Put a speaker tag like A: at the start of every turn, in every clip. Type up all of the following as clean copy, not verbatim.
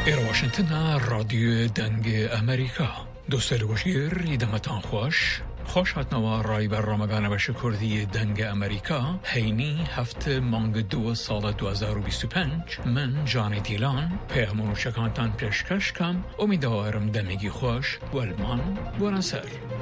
A: إيرا واشنطن راديو دنگ أمريكا دوستان گوشیر ایدمتان خوش هاتنوا رای برنامه‌گان بش کردی دنگ امریکا هینی هفته مانگ 2 سال 2025 من جان دیلان پیامون شکانتان پیشکش کم امیدوارم دمگی خوش و المان بونسر.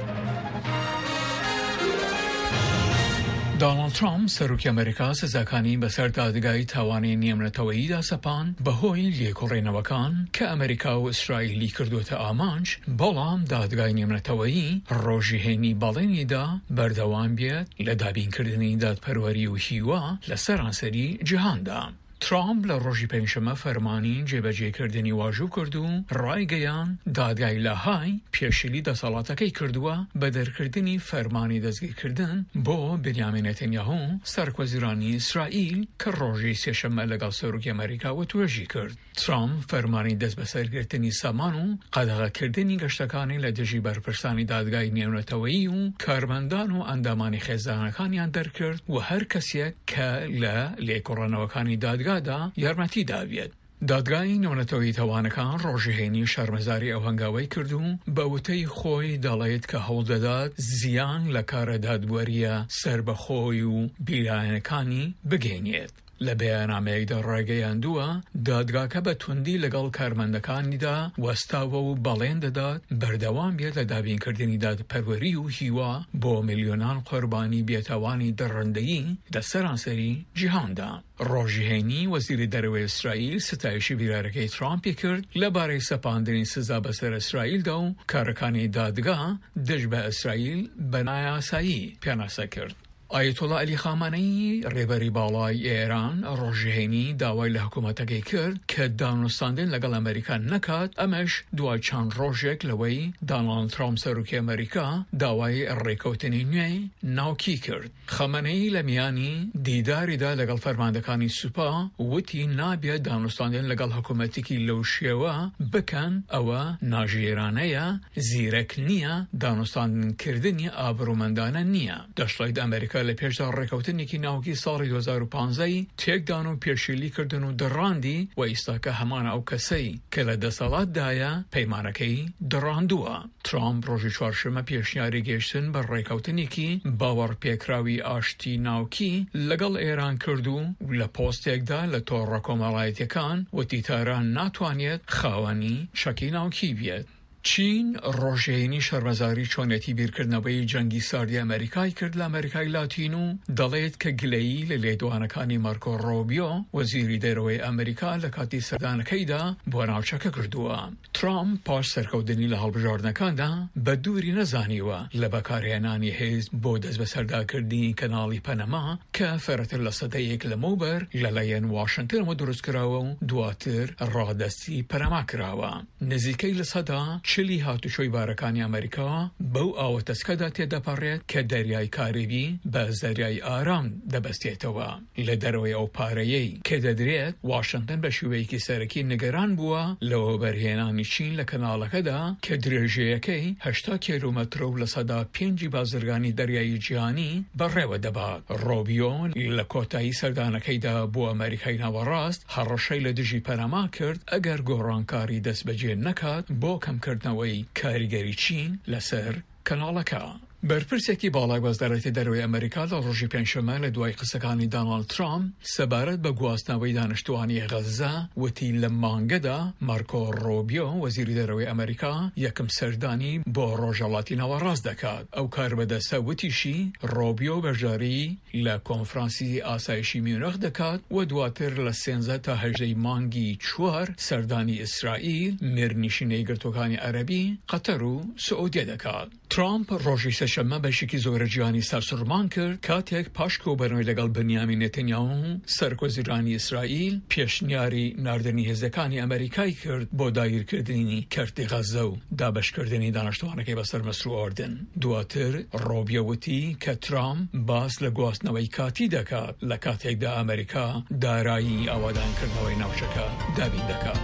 A: دونالد ترامپ سروک امریکا سزاکانی بسر دادگاهی توانی نیمنتویی دا سپان بهوی لیکورینوکان که امریکا و اسرائیلی کردوت آمانج بلام دادگاهی نیمنتویی روژی هینی بالینی دا بردوان بیاد لدابین کردنی دادپروری و هیوا لسرانسری جهان دا. ترامپ لروژی پنجشنبه فرمانی جێبەجێ کردنی واژوو کرد و ڕایگەیان دادگای لاهای پێشیلی دەسەڵاتەکەی کردووە بە دەرکردنی فەرمانی دەستگیرکردن بۆ بنیامین نێتانیاهو سەرکۆزیرانی ئیسرائیل کە ڕۆژی سێشەممە لەگەڵ سەرۆکی ئەمریکاوە توێژی کرد. ترامپ فەرمانی دەست بەسەرگرتنی سامان و قەدەغەکردنی گەشتەکانی لە دژی بەرپرسانی دادگای نێونەتەوەیی و کارمەندان و ئەندامانی خێزانەکانیان دەرکرد و هەر کەسێک کە لە لێکۆڕانەوەکانی دادگادا یارمەتی داوێت. دادگای نێونەتەوەیی تەوانەکان ڕۆژهێنی شەرمەزاری ئەو هەنگاوەی کردو بە وتەی خۆی دەڵێت کە هەوڵ دەدات زیان لە کارە دادوەریە سربەخۆی و بیرایەنەکانی بگەێنێت. لە بەیاننامەیەکدا ڕایگەیاندووە دادگاکە بە توندی لەگەڵ کارمەندەکانیدا وەستاوە و بەڵێن دەدات بەردەوام بێت لە دابینکردنی دادپەروەری و هیوا بۆ میلیۆنان قوربانی بێتاوانی دەڕەندەیی لە سەرانسەری جیهاندا. ڕۆژی هەینی وەزیری دەرەوەی ئیسرائیل ستایشی بیرارەکەی ترامپی کرد لەبارەی سەپاندنی سزا بەسەر ئیسرائیلدا و کارەکانی دادگا دژ بە ئیسرائیل بە نایاسایی پێناسە کرد. ئایەتۆڵا عەلی خامانەیی ڕێبەری باڵای ئێران ڕۆژهێنی داوای لە حکوومەتەکەی کرد کە دانوستاندن لەگەڵ ئەمریکا نەکات، ئەمەش دوای چەند ڕۆژێک لەوەی دۆناڵد ترامپ سەرۆکی ئەمریکا داوای ڕێکەوتنی نوێی ناوکی کرد. خامانەیی لە میانی دیداریدا لەگەڵ فەرماندەکانی سوپا وتی نابێت دانوستاندن لەگەڵ حکوومەتێکی لەو شێوە بکەن، ئەوە ناژێرانەیە، زیرەک نییە، دانوستاندنکردنی ئابرومەندانە نییە. دەشڵێت ئەمریکا لە پێشدا ڕێکەوتنێکی ناوکی ساڵی 2015 تێکدان و پێشیلی کردن و دڕاندی و ئیستاکە هەمانە ئەو کەسەی کە لە دەسەڵاتدایە پەیمانەکەی دڕاندووە. ترامپ ڕۆژی چوارشەممە پێشنیاری گەیشتن بە ڕێکەوتنێکی باوەڕ پێکراوی ئاشتی ناوکی لەگەڵ ئێران کرد و لە پۆستێکدا لە تۆڕە کۆمەڵایەتیەکان وتی تاران ناتوانێت خاوەنی شەکی ناوکی بێت. چین ڕۆژهێنی شەرمەزاری چۆنێتی بیرکردنەوەی جەنگی ساردی ئەمریکای کرد لە ئەمریکای لاتین و دەڵێت کە گلەیی لە لێدوانەکانی مارکۆ ڕۆبیۆ وەزیری دەرەوەی ئەمریکا لە کاتی سەردانەکەیدا بۆ ناوچەکە کردووە. ترامپ پاش سەرکەوتنی لە هەڵبژاردنەکاندا بە دووری نەزانیوە لە بەکارهێنانی حیزب بۆ دەست بەسەرداکردنی کەناڵی پەنەما کە فەرەتر لە سەدەیەک لەمەوبەر لەلایەن واشنگتنەوە دروستکراوە و دواتر ڕادەستی پەنەما کراوە. نزیکەی لە سەدا چلی هاتوچۆی بارەکانی ئەمریکا بەو ئاوەتەسکەدا تێدەپەڕێت کە دەریای کاریبی بە زەریای ئارام دەبەستێتەوە. لە دەرەوەی ئەو پارەیەی کە دەدرێت واشنگتن بە شێوەیەکی سەرەکی نیگەران بووە لەوە بەرهێنانی چین لە کەناڵەکەدا کە درێژەیەکەی 80 کیلومەتر و لە سەدا 5 بازرگانی دەریایی جیهانی بەڕێوە دەبات. ڕۆبیۆ لە کۆتایی سەردانەکەیدا بۆ ئەمریکای ناوەڕاست هەڕەشەی لە دژی پەنەما کرد ئەگەر گۆڕانکاری دەست بەجێ نەکات بۆ کەمکردنەوەی کاریگەری چین لەسەر کەناڵەکە. بەرپرسێکی باڵای وەزارەتی دەرەوەی ئەمریکا لە ڕۆژی پێنجشەممە لە دوای قسەکانی دۆناڵد ترامپ سەبارەت بە گواستنەوەی دانیشتوانی غەزە وتی لە مانگەدا مارکۆ ڕۆبیۆ وەزیری دەرەوەی ئەمریکا یەکەم سەردانی بۆ ڕۆژهەڵاتی ناوەڕاست دەکات. ئەو کار بەدەستە وتیشی ڕۆبیۆ بەشداری لە کۆنفرانسی ئاسایشی میونخ دەکات و دواتر لە 13 تا 18 مانگی 4 سەردانی ئیسرائیل مێرنشینەی گرتوەکانی عەرەبی قەتەر و سعودیە دەکات. ترامپ ڕۆژی سەشەممە بەشێکی زۆرە جیهانی سەرسوڕمان کرد کاتێک پاش کۆبەرنەوەی لەگەڵ بنیامین نێتانیاهو سەرکۆزیرانی ئیسرائیل پێشنیاری ناردنی هێزەکانی ئەمریکای کرد بۆ داگیرکردنی کەرتی غەزە و دابەشکردنی دانیشتوانەکەی بەسەر مەسر و ئۆردن. دواتر ڕۆبیۆ وتی کە ترامپ باس لە گواستنەوەی کاتی دەکات لە کاتێکدا ئەمریکا دارایی ئاوادانکردنەوەی ناوچەکە دابین دەکات.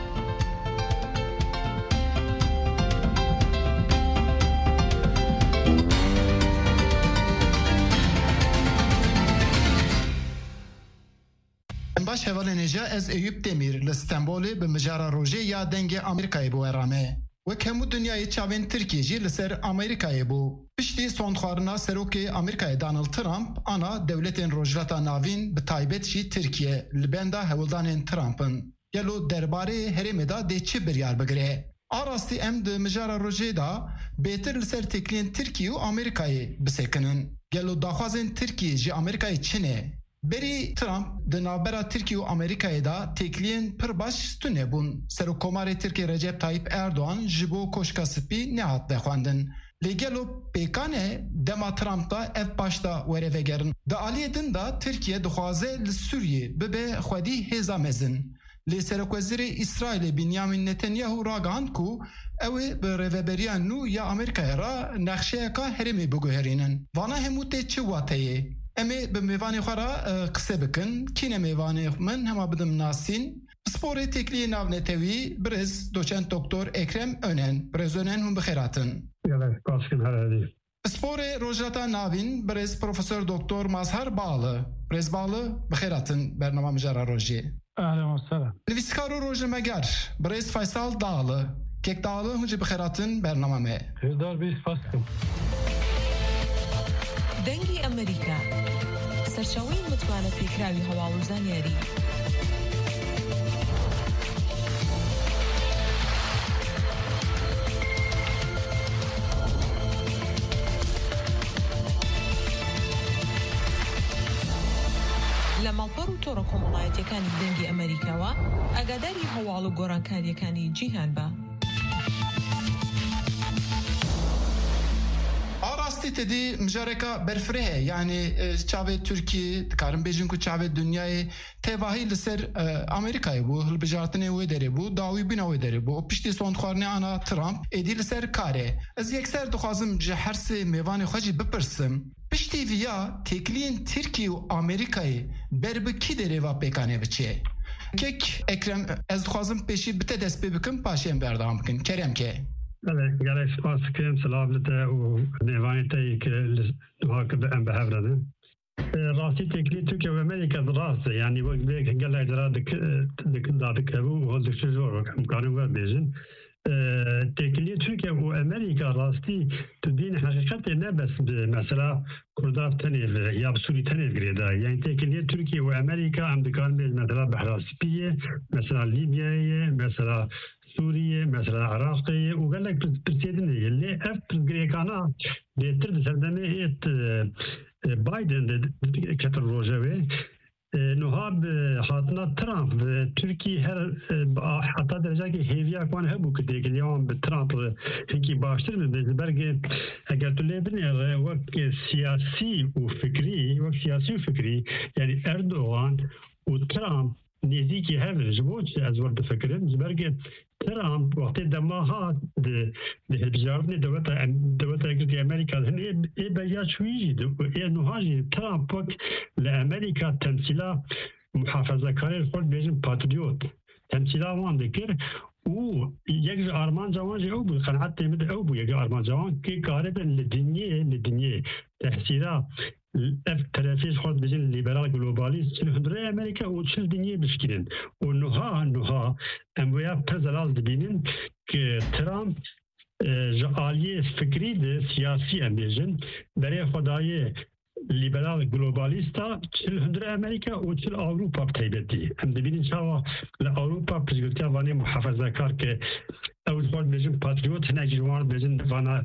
B: باش هوال نجا از ایوب دمیر لستانبول به مجارا روژه یا دنگ امریکای بو ارامه و کمو دنیای چاوین ترکیه جی لسر امریکای بو پشتی سوندخوارنا سروکی امریکای دانالد ترامپ انا دولتین روجلاتا ناوین به تایبت جی ترکیه لبندا هولدانین ترامپن گلو درباره هرمه دا ده چه بریار بگره آراستی ام ده مجارا روژه دا بهتر لسر تکلین ترکیه و امریکای بسکنن گلو داخوازین ترکیه جی امریکای چنه بری ترامپ د نابرا ترکیه و امریکای دا تکلین پر باش ستونه بون سرو کمار ترکیه رجب طایب اردوان جبو کوشکا سپی نهات دخواندن لگلو پیکانه دما ترامپ دا اف باشتا وره وگرن دا آلیه دن دا ترکیه دخوازه لسوریه ببه خودی هزا مزن لی سرک وزیر اسرائیل بنیامین نتانیاهو راگاند کو اوه به روبریان نو یا امریکای را نقشه که هرمی بگوهرینن وانا هموته چه واتهیه امی به میوانی خورا قصه بکن کینه میوانی من همه بدم ناسین سپور تکلی ناو نتوی برز دوچند دکتر اکرم önен برز önن هم بخیراتن سپور روجراتا ناوین برز پروفسور دکتر مظهر باله برز باله بخیراتن برنامه مجرا روژی
C: اهلا و سهلا
B: نویسکارو روژ مگر برز فیصل داله کک داله هنجی بخیراتن برنامه می
C: هزار بیس فاسکم
D: دەنگی ئەمریکا سەرچاوەی متمانە پێکراوی هەواڵ و زانیاری لە ماڵپەڕ و تۆڕە کۆمەڵایەتیەکانی دەنگی ئەمریکاوە ئاگاداری هەواڵ و گۆڕانکاریەکانی جیهان بە
B: تدی مجارکا برفره یعنی چاوه ترکیه کارم بیجن کو چاوه دنیای تواهی لسر امریکای بو هل بجارتنه و داره بو داوی بنا و داره بو پشتی سوندخوارنه انا ترامپ ادی لسر کاره از یکسر دخوازم جهرس میوان خوشی بپرسم پشتی ویا تکلین ترکیه و امریکای برب کی داره و پیکانه بچه کک اکرم از دخوازم پیشی بته دست بکن پاشیم بردام بکن کرم که
E: گله سپاس کم سلام لده و نیوانی تایی که نوها که ام بهفرده راستی تکلی ترکیه و امریکا راسته یعنی وقت بیک گله اجرا دادک هبو و هل دکتر زور وقت امکانم ور بیزن تکلی ترکیه و امریکا راستی تدین حقیقت نه بس مثلا کرداف تنیل یا بسوری تنیل گریده یعنی تکلی ترکیه و امریکا امدکان بیز مثلا بحراسپیه مثلا لیبیایه مثلا سوریه مثلا عراقیه و قال لك برسيدني اللي افريقيانا بيتر سردمه هيت بايدن كتر روجوي نهاب حاطنا ترامب تركي هر حتى درجه که هیویا کان هبو که دیگه اليوم بترامب هيك باشتر من برگه اگر تو لبنان وقت سیاسی و فکری يعني اردوغان و ترامب نزیکی هفر جبوت از ورد فکرم برگه ترامب وقتی دماغات ده بجاردن دولت اگرتی امریکا هن ای بیا شویجی ای نهاجی ترامب وقت لامریکا تمثیلا محافظه کاری خود بیجن پاتریوت تمثیلا وان دکر و یک آرمان جوان او بود قناعت تیمد او بود یک آرمان جوان که کاربن لدنیه تحصیلا طرفیش خود بیجن لیبرال گلوبالیست چل هندره امریکا و چل دنیه بشکرین و نها امویا پرزلال دبینن که ترامپ جعالیه فکری ده سیاسی امیجن برای خدای لیبرال گلوبالیستا چل هندره امریکا و چل اوروپا بتایبتی هم دبینن شاوا لأوروپا پرزگرتیا وانی محافظه کار که اول خود بیجن پاتریوت هنگی جوان بیجن وانا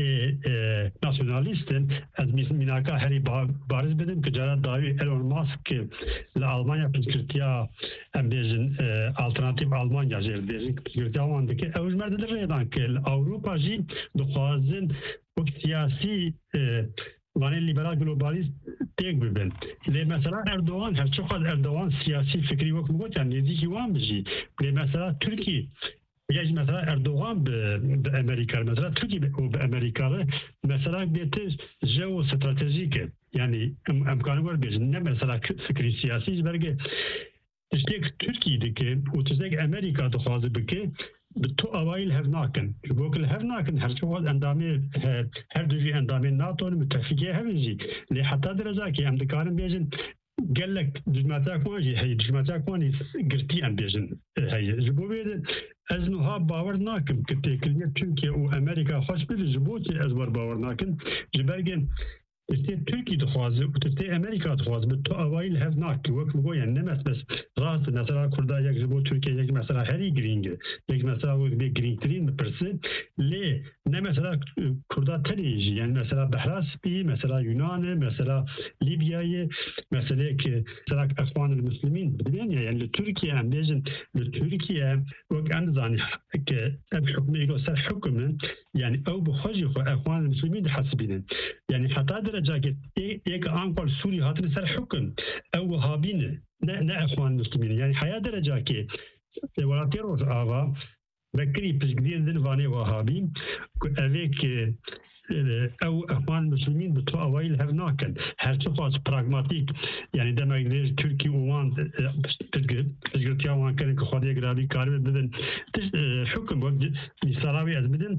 E: ناسیونالیستن از میناکا هری بارز بدن که جارا داوی ایلون ماسک لألمانیا پرزگرتیا هم بیجن آلترناتیو آلمانیا جیر بیجن پرزگرتیا وانده که اول مرد در ریدان که اوروپا جی دخوازن وقت سیاسی وانی لیبرال گلوبالیست تیگ ببین لی مثلا اردوغان هر چقدر اردوغان سیاسی فکری وقت مگوت یعنی نزدیکی وان بجی لی مثلا ترکی یعنی مثلا اردوغان به امریکا مثلا ترکی به امریکا مثلا بیت جو استراتژیکه یعنی امکان ور بیز نه مثلا فکری سیاسی برگه تشتیک ترکی دیگه و تشتیک امریکا دخوازه بکه تو اوایل هفناکن بوکل هفناکن هر چه وقت اندامه هر دوی اندامه ناتو متفقه همیزی لی حتی درجه که امریکان بیجن قال لك دجماتاك واجي هي دجماتاك واني قرتي ام بيجن هي جبوبي ازنها باور ناكم كتكليه تركيا وامريكا خوش بالجبوتي ازبر باور ناكم جبرجن تستي تركي دخواز وتستي امريكا دخواز بالتو اوائل هاف ناك وقت بقول يعني نمس بس راس مثلا كردا يك جبو تركيا يك مثلا هري جرينج يك مثلا وقت جرين ترين برسي ليه مثلا كردا تريجي يعني مثلا بحراس بي مثلا يونان مثلا ليبيا مثلا مثلا اخوان المسلمين بدين يعني تركيا ام بيجن تركيا وقت انزاني الحكم يقول سر حكم يعني او بخوجي اخوان المسلمين حسبين يعني حتى درجة یک آنقل سوری هاتن سر حکم او وهابینه نه اخوان مسلمین يعني حياة درجة که ولاتی روز آوا بکری پشگدیر دن وانه وهابی اویک او اخوان مسلمین بتو اوائل هف ناکن هرچه خواست پراغماتیک يعني دماغ ليش تركي وان تشغلتيا وان كان كخوادي غرابي كارب بدن حكم وقت لسراوي از بدن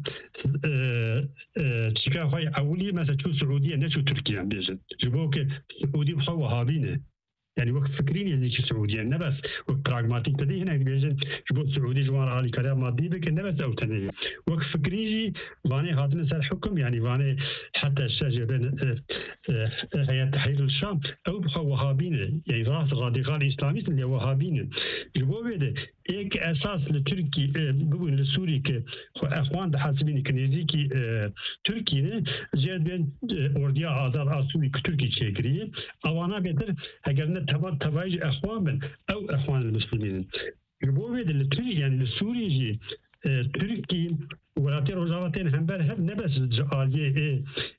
E: تشكا خوي اولي مثلا شو سعوديه نشو تركيا بيجن جبوك سعودي بخو وهابينه يعني وقت فكرين يعني شو سعودية نبس وقت براغماتيك تدي هنا بيجن جبوت سعودي جوار عالي كلام مادي بك نبس أو تدي وقت فكريجي واني هاتنا سر حكم يعني واني حتى الشجرة بين هيئة تحرير الشام أو بخوا وهابين يعني راس راديكال إسلامي اللي وهابين جبوا بيده إيك أساس لتركي بقول لسوري كأخوان بحسبين كنيزيكي تركي جد بين أورديا آذار آسوري كتركي شكري أوانا بيتر هجرنا تبايج أخوان من أو أخوان المسلمين يبغوا بيد التركي يعني السوري جي تركي ولاتي روزاواتين هم بره نبس جالية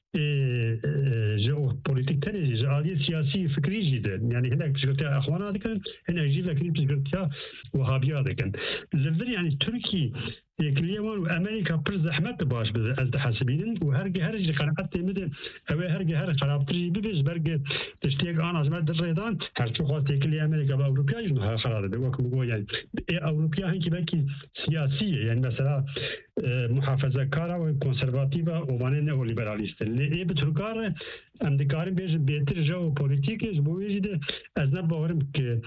E: جو بوليتيك تاني جالية سياسي فكري جدا يعني هناك بشكلتها أخوانا ذكر هنا يجي لكن بشكلتها وهابية ذكر لذلك يعني تركي اليمن وامريكا بر زحمت باش از حسبين وهرج قناعت مد او هر خرابتري بيز برج تشتيق انا ازمه دريدان هر شو خاطر كلي امريكا واوروبا ينها خراب ده وكم بقول يعني اوروبا هنكي بلكي سياسيه يعني مثلا محافظه كارا وكونسرفاتيفا وانه نيو ليبراليست اللي بتركار ام دكارين بيج بيتر جو بوليتيك بويجي ده از نبورم ك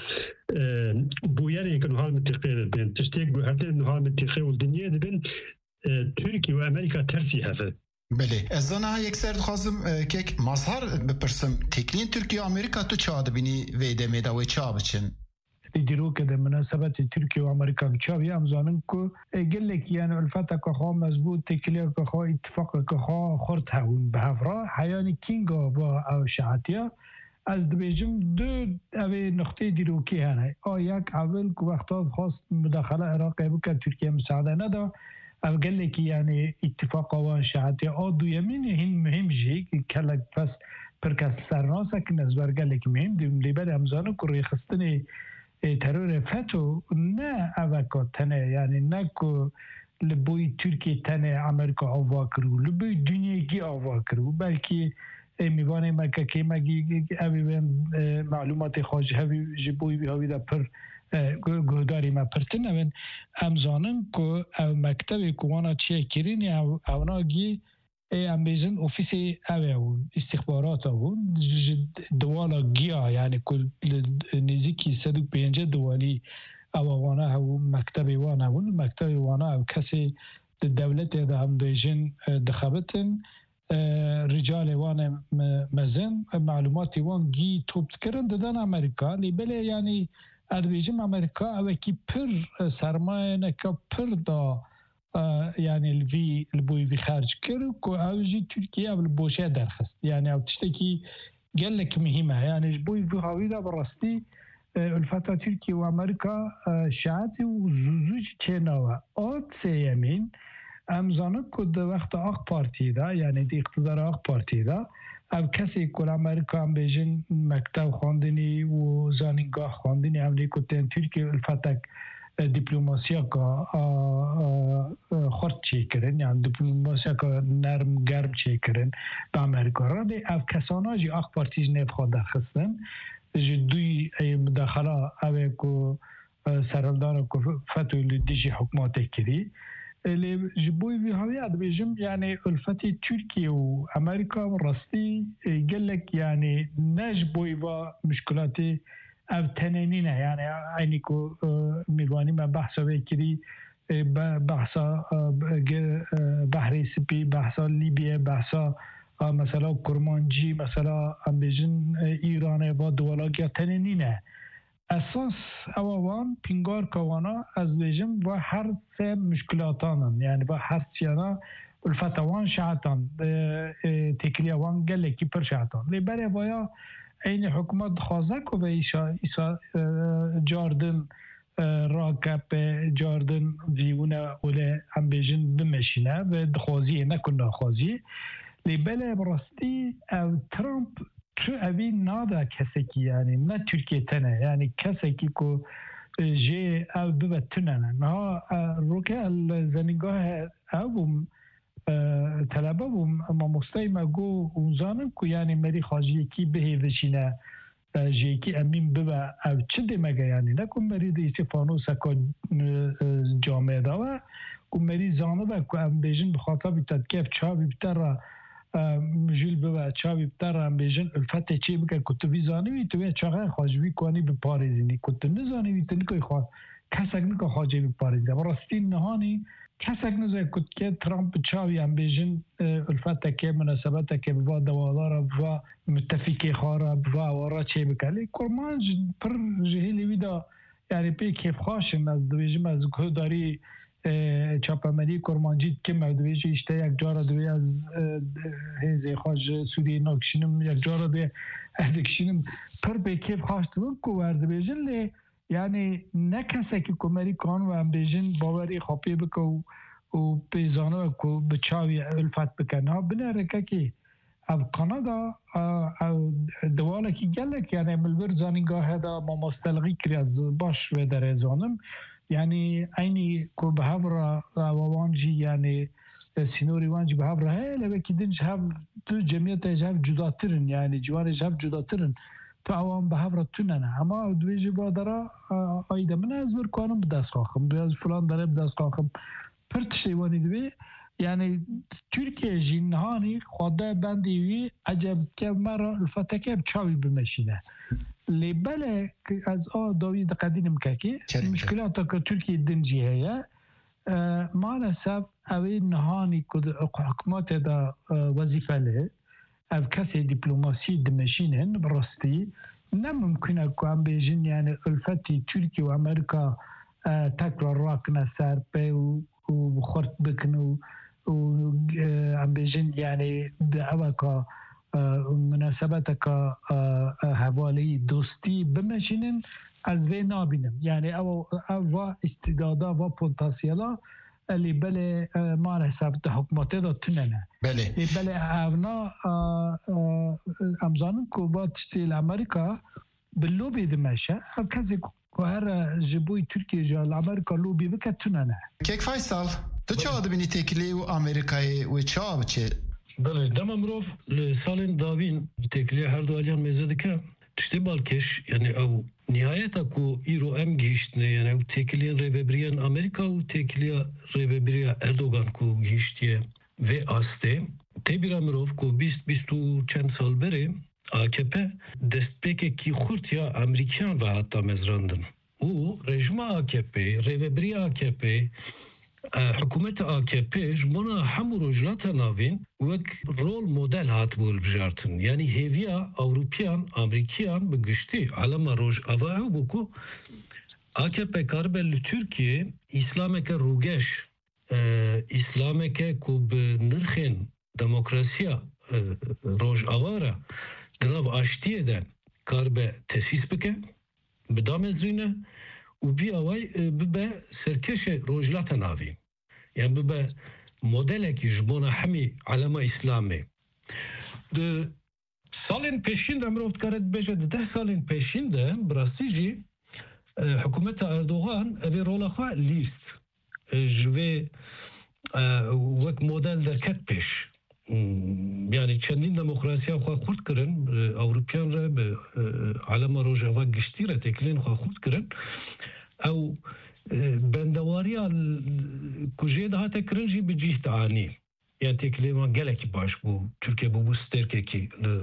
E: بويري يكون حال متقيل بين تشتيق بهرتين انه حال متقيل والدنيا دبن تركيا وامريكا ترسي هذا
B: بله از انا یک سر خواستم که مظهر بپرسم تکلین ترکیه و امریکا تو چه بینی ویده میده و چه بچن
C: دیرو که در مناسبت ترکیه و امریکا بچاوی امزانم که گلک یعنی الفتا که خواه مضبوط تکلیه که خواه اتفاق که خواه خورد هون به هفرا حیانی کینگا با او شعاتیا از دبیجم دو اوی نقطه دیروکی هنه یک اول که وقتا خواست مداخله عراقی بکر ترکیه مساعده ندا او گلک یعنی اتفاق وان شعاتیا دویمین هین مهم جی که کلک پس پرکس سرناسه که نزبر گلک مهم دیم لیبر امزانو که روی خستنی ترور فتو نه اوکا تنه یعنی نه که لبوی ترکیه تنه امریکا آوا کرو لبوی دنیایی آوا کرو بلکه میوانه مکه که مگی اوی معلومات خواج هوی جبوی بی هوی دا پر گهداری ما پرتن اوین امزانن که او مکتب کوانا چیه کرین اونا گی ام بیزن اوفیس اوون استخبارات اوون دوالا گیا یعنی کل نزیکی 105 دوالی اووانا او مکتب وانا اوون مکتب وانا او کسی دولت دا هم بیجن دخبتن رجال وان مزن معلومات وان گی توبت کرن دادن امریکا لیبله یعنی ادویجم امریکا او کی پر سرمایه نکا پر دا يعني الفي البوي في خارج كرك وأوجي تركيا بالبوشة درخست يعني أو تشتكي قال لك مهمة يعني البوي في هاويدا برستي الفترة تركيا وأمريكا شعاتي وزوج تناوا أو سيمين أمزانك كد وقت أخ بارتي دا يعني دي اقتدار أخ بارتي دا أو كسي كل أمريكا أم بيجن مكتب خواندني وزانينغاه خواندني أمريكا تين تركيا الفترة دیپلماسیا کا خرد چی کردن یعنی دیپلماسیا کا نرم گرم چی کردن به امریکا را دی اف کسانا جی اخ پارتیج نبخواد درخستن جی دوی مداخله اوه کو سرالدان کو فتوی دیجی حکمات کردی اللي جبوي في هذه بيجم يعني ألفتي تركيا وأمريكا رستي قال لك يعني نجبوي بمشكلاتي أو تنينينا يعني عينيكو ميواني ما بحثا بكري بحثا بحري سبي بحثا ليبيا بحثا مثلا كرمانجي مثلا ام بيجن ايران با دولاگیا تنينينا اساس اوان پینگار کوانا از بيجن و هر سه مشکلاتان يعني با هر سيانا الفتوان شعتان تكريوان قال لك پر شعتان لبره بایا این حکومت خوازک و به ایسا جاردن راکب جاردن ویونه اوله هم بیجن بمشینه و دخوازیه نکنه خوازیه لیبله براستی او ترامپ تو اوی نادا کسی که یعنی نه ترکیه تنه یعنی کسی که جه او ببتونه نه روکه الزنگاه او طلبه و مستیم گو اونزانم که یعنی مری خواجی کی بهیوشینه جه کی امین ببه او چه دمگه یعنی نکن مری دیسی فانوس که جامعه داوه که مری زانه به که ام بیجن بخاطر بیتد کف چاوی بیتر جیل ببه چاوی بیتر ام بیجن الفت چی بگه که تو بی زانوی تو بیا چاقه خواجوی کنی بپارزینی که تو نزانوی تو نکوی خواه کسک نکو خواجه بپارزینی و راستی نهانی کسک نزای کد که ترامپ چاوی هم بیجن الفت که مناسبت که بوا دوادار بوا متفقی خواره بوا وارا چی بکلی کرمان پر جهیلی ویدا یعنی پی کیف خواشن از دویجم از که داری چاپمری کرمانجید که مدویجی اشته یک جارا دوی از هیزی خواج سوری ناکشینم یک جارا دوی ادکشینم پر پی کیف خواشتون که ورده بیجن لی یعنی نه کسی که کمری کان و هم بیجن باوری خوابی بکن و پیزانه که بچاوی الفت بکن ها بنره که او کانادا او دواله که گلک یعنی ملبر زانینگاه دا ما مستلغی کری از باش و در ازانم یعنی اینی که به هفره وانجی یعنی سینوری وانجی به هفره هی لبه که دنش هف تو جمعیت هف جداترن یعنی جوانش هف جداترن تو اوان به هفره توننه اما دویجی با داره آیده من از برکانم بدست خواهم بیاز فلان داره بدست خواهم پرتشتی وانی دوی یعنی ترکیه جنهانی خدا بندیوی عجب که مرا الفتکه بچاوی بمشینه لیبله که از داوید قدینم که مشکلات که ترکیه دنجی هیا مالساب اوی نهانی که حکومت دا وظیفه له او کسی دیپلماسی دمشینن براستی نممکنه که هم بیجن یعنی الفتی ترکیه و امریکا تکرار راکنه سر پی و خورد بکنه و هم بیجن یعنی دعوه که مناسبت که حوالی دوستی بمشینن از وی نابینم یعنی او استعدادا و پتانسیلا اللي بله ما حساب حکومت دا تننه
B: بله
C: اونا امزانم که با تشتیل امریکا باللوبی دمشه کسی که هر جبوی ترکیه جا امریکا لوبی بکه تننه
B: کیک فیصل تو چه آدبینی تکلی و امریکایی و چه بچه؟
E: بله دم امروف سالین داوین تکلی هر دو الیان میزده که تشتی بالکش یعنی او نهایتا کو ایرو ام گیشتنه یعنی او تکلی ریبریان امریکا و تکلی ریبریان اردوغان کو گیشتیه و آسته تبیر امروف کو 20 چند سال بره AKP destpeke ki xurt ya Amerikan ve hatta mezrandın. O rejima AKP, ریبری AKP حکومت AKP جمعنا همو رجلات ناوین وک رول مدل هات بول بجارتن یعنی هیویا اوروپیان امریکیان بگشتی علم روش اوه بکو AKP کاربل ترکیه اسلامک روگش اسلامک کوب نرخین دموکراسیا روش اواره دناب آشتیه دن کاربه تسیس بکه بدام ازرینه و بی اوای ببه سرکش روجلات ناوی یعنی ببه مدل که جبونا همی علامه اسلامی ده سالین پیشین ده مروفت کارد بجه 10 سالین پیشین ده براستی جی حکومت اردوغان اوی رولا خواه لیست جوی وک مدل در کت پیش یعنی چندین دموکراسی خواه خورد کرن اوروپیان را به علم روژاوا گشتی را تکلین خواه خورد کرن او
F: بندواریا کجه ده تکرنجی بجیه تعانی یعنی تکلی ما گلکی باش بو ترکیه بو سترکه کی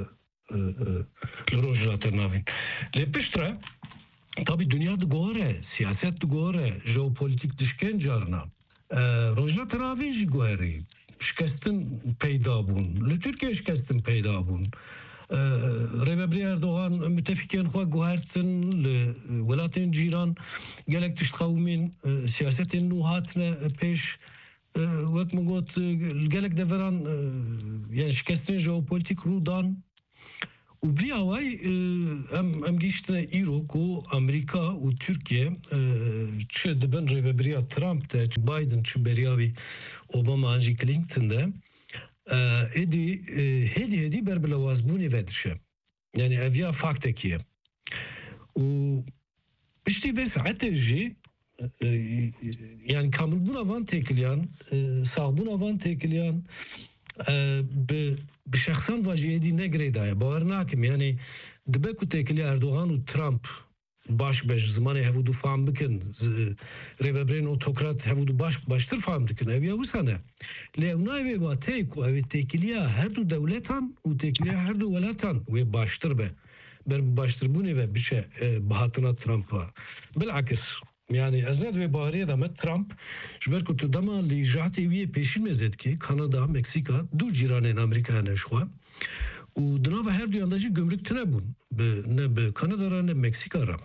F: لروجات ناوین لپشتره tabi dünya da gore, siyaset da gore, jeopolitik dişken carna. Rojna teravih ji gore. Şikestin peyda bun. Li Türkiye şikestin peyda bun. Rêvebirî Erdoğan müttefikên xwe guhertin li welatên cîran gelek tiştxewimên siyasetên nû hatine pêş wek min got gelek deveran yani şikestin jeopolitik rûdan û vîya wê em gîştine îro ku Amerîka û Türkiye çi dibin rêvebiriya Trump de çi Biden çi beriya wî Obama an jî Clinton de hedi berbilawazbûnê vedişe. Yani evya faktekiye. û piştî vê saetê jî yani kamilbûna van têkiliyan, sağbûna van têkiliyan bi şexsan vajî êdî negirê daye. Bawer nakim yani dibe ku têkilî Erdoğan û Trump baş beş zimanê hevûdû fam bikin rêveberên otokrat hevûdû baştir fam dikin ev ya wisa ne lê ew nayê wê tê ku ev têkiliya her du dewletan û têkiliya her du welatan wê baştir be ber baştirbûnê ve bişe bihatina Trump'a bilakis yani ez net wê baweriyê de me Trump ji ber ku tu dema lîjatê wî yê pêşîn mezet ki Kanada, Meksika du cîranên Amerîkaya ne ji xwe û di nava her duyan de jî gümrük tune bûn ne bi Kanada re ne Meksika re.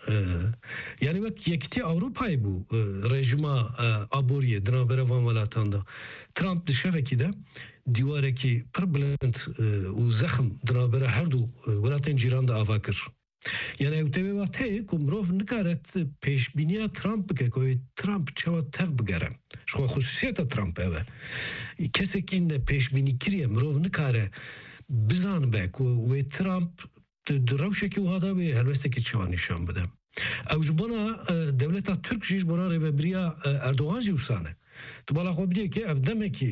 F: Yani wek yekîtî Avrupayê bû rejima aboriyê di navbera van welatan de Trump di şevekî de dîwarekî pir bilind û zexm di navbera her du welatên cîran de ava kir. Yani ew tevê wa tê ku mirov nikare pêşbîniya Trump bike ku Trump çawa tev bigere. Ji xwe xusûsiyeta Trump ev e. Kesekî ne pêşbînî kiriye mirov nikare bizanbe ku wê Trump di rewşekî wiha de wê helwestekî çawa nîşan bide. Ew ji bona dewleta Türk jî ji bona rêvebiriya Erdoğan jî wisa ne. Tu bala xwe bidîye ki ev demekî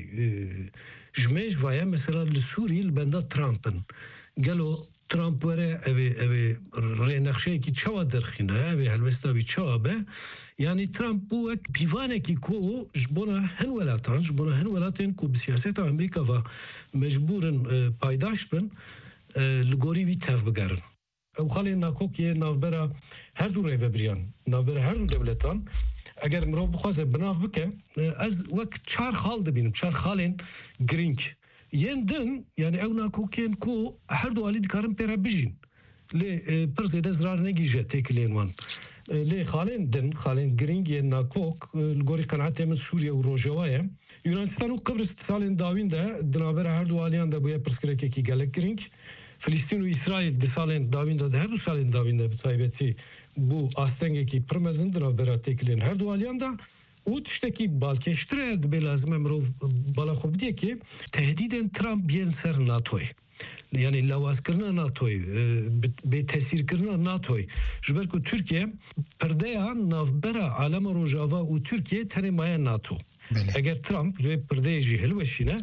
F: ji me ji vaye mesela li Sûrî li benda Trump'in gelo Trump were evê rênexşeyekî çawa derxîne evê helwesta wî çawa be yani Trump bû wek pîvanekî ku ji bona hin welatan ji bona hin welatên ku bi siyaseta Amerîka ve mecbûrin paydaş bin li gorî wî tev bigerin. Ew xalên nakokiyê navbera her du rêvebiriyan navbera her du dewletan eger mirov bixwaze binav bike ez wek çar xal dibînim çar xalên girîng yên din yani ew nakokiyên ku her du alî dikarin pêre bijîn lê pir zêde zirar negîje têkilên wan lê xalên din xalên girîng yên nakok li gorî qenaetê min Sûriye û Rojava ye Yunanistan û Kıbrıs salên dawîn de di navbera her du aliyan de bûye pirsgirêkekî gelek girîng Filistin û İsrail di salên dawîn de her du salên dawîn de bi taybetî bû astengekî pir mezin di navbera têkilên her du aliyan de û tiştekî balkêştir e dibe lazim e mirov bala xwe bidîye ki tehdîdên Trump yên ser NATOyê yani lawazkirina NATOyê bêtesîrkirina NATOyê ji ber ku Türkiye pirdeya navbera alema Rojava û Türkiye tenê maye NATO eger Trump vê pirdeyê jî hilweşîne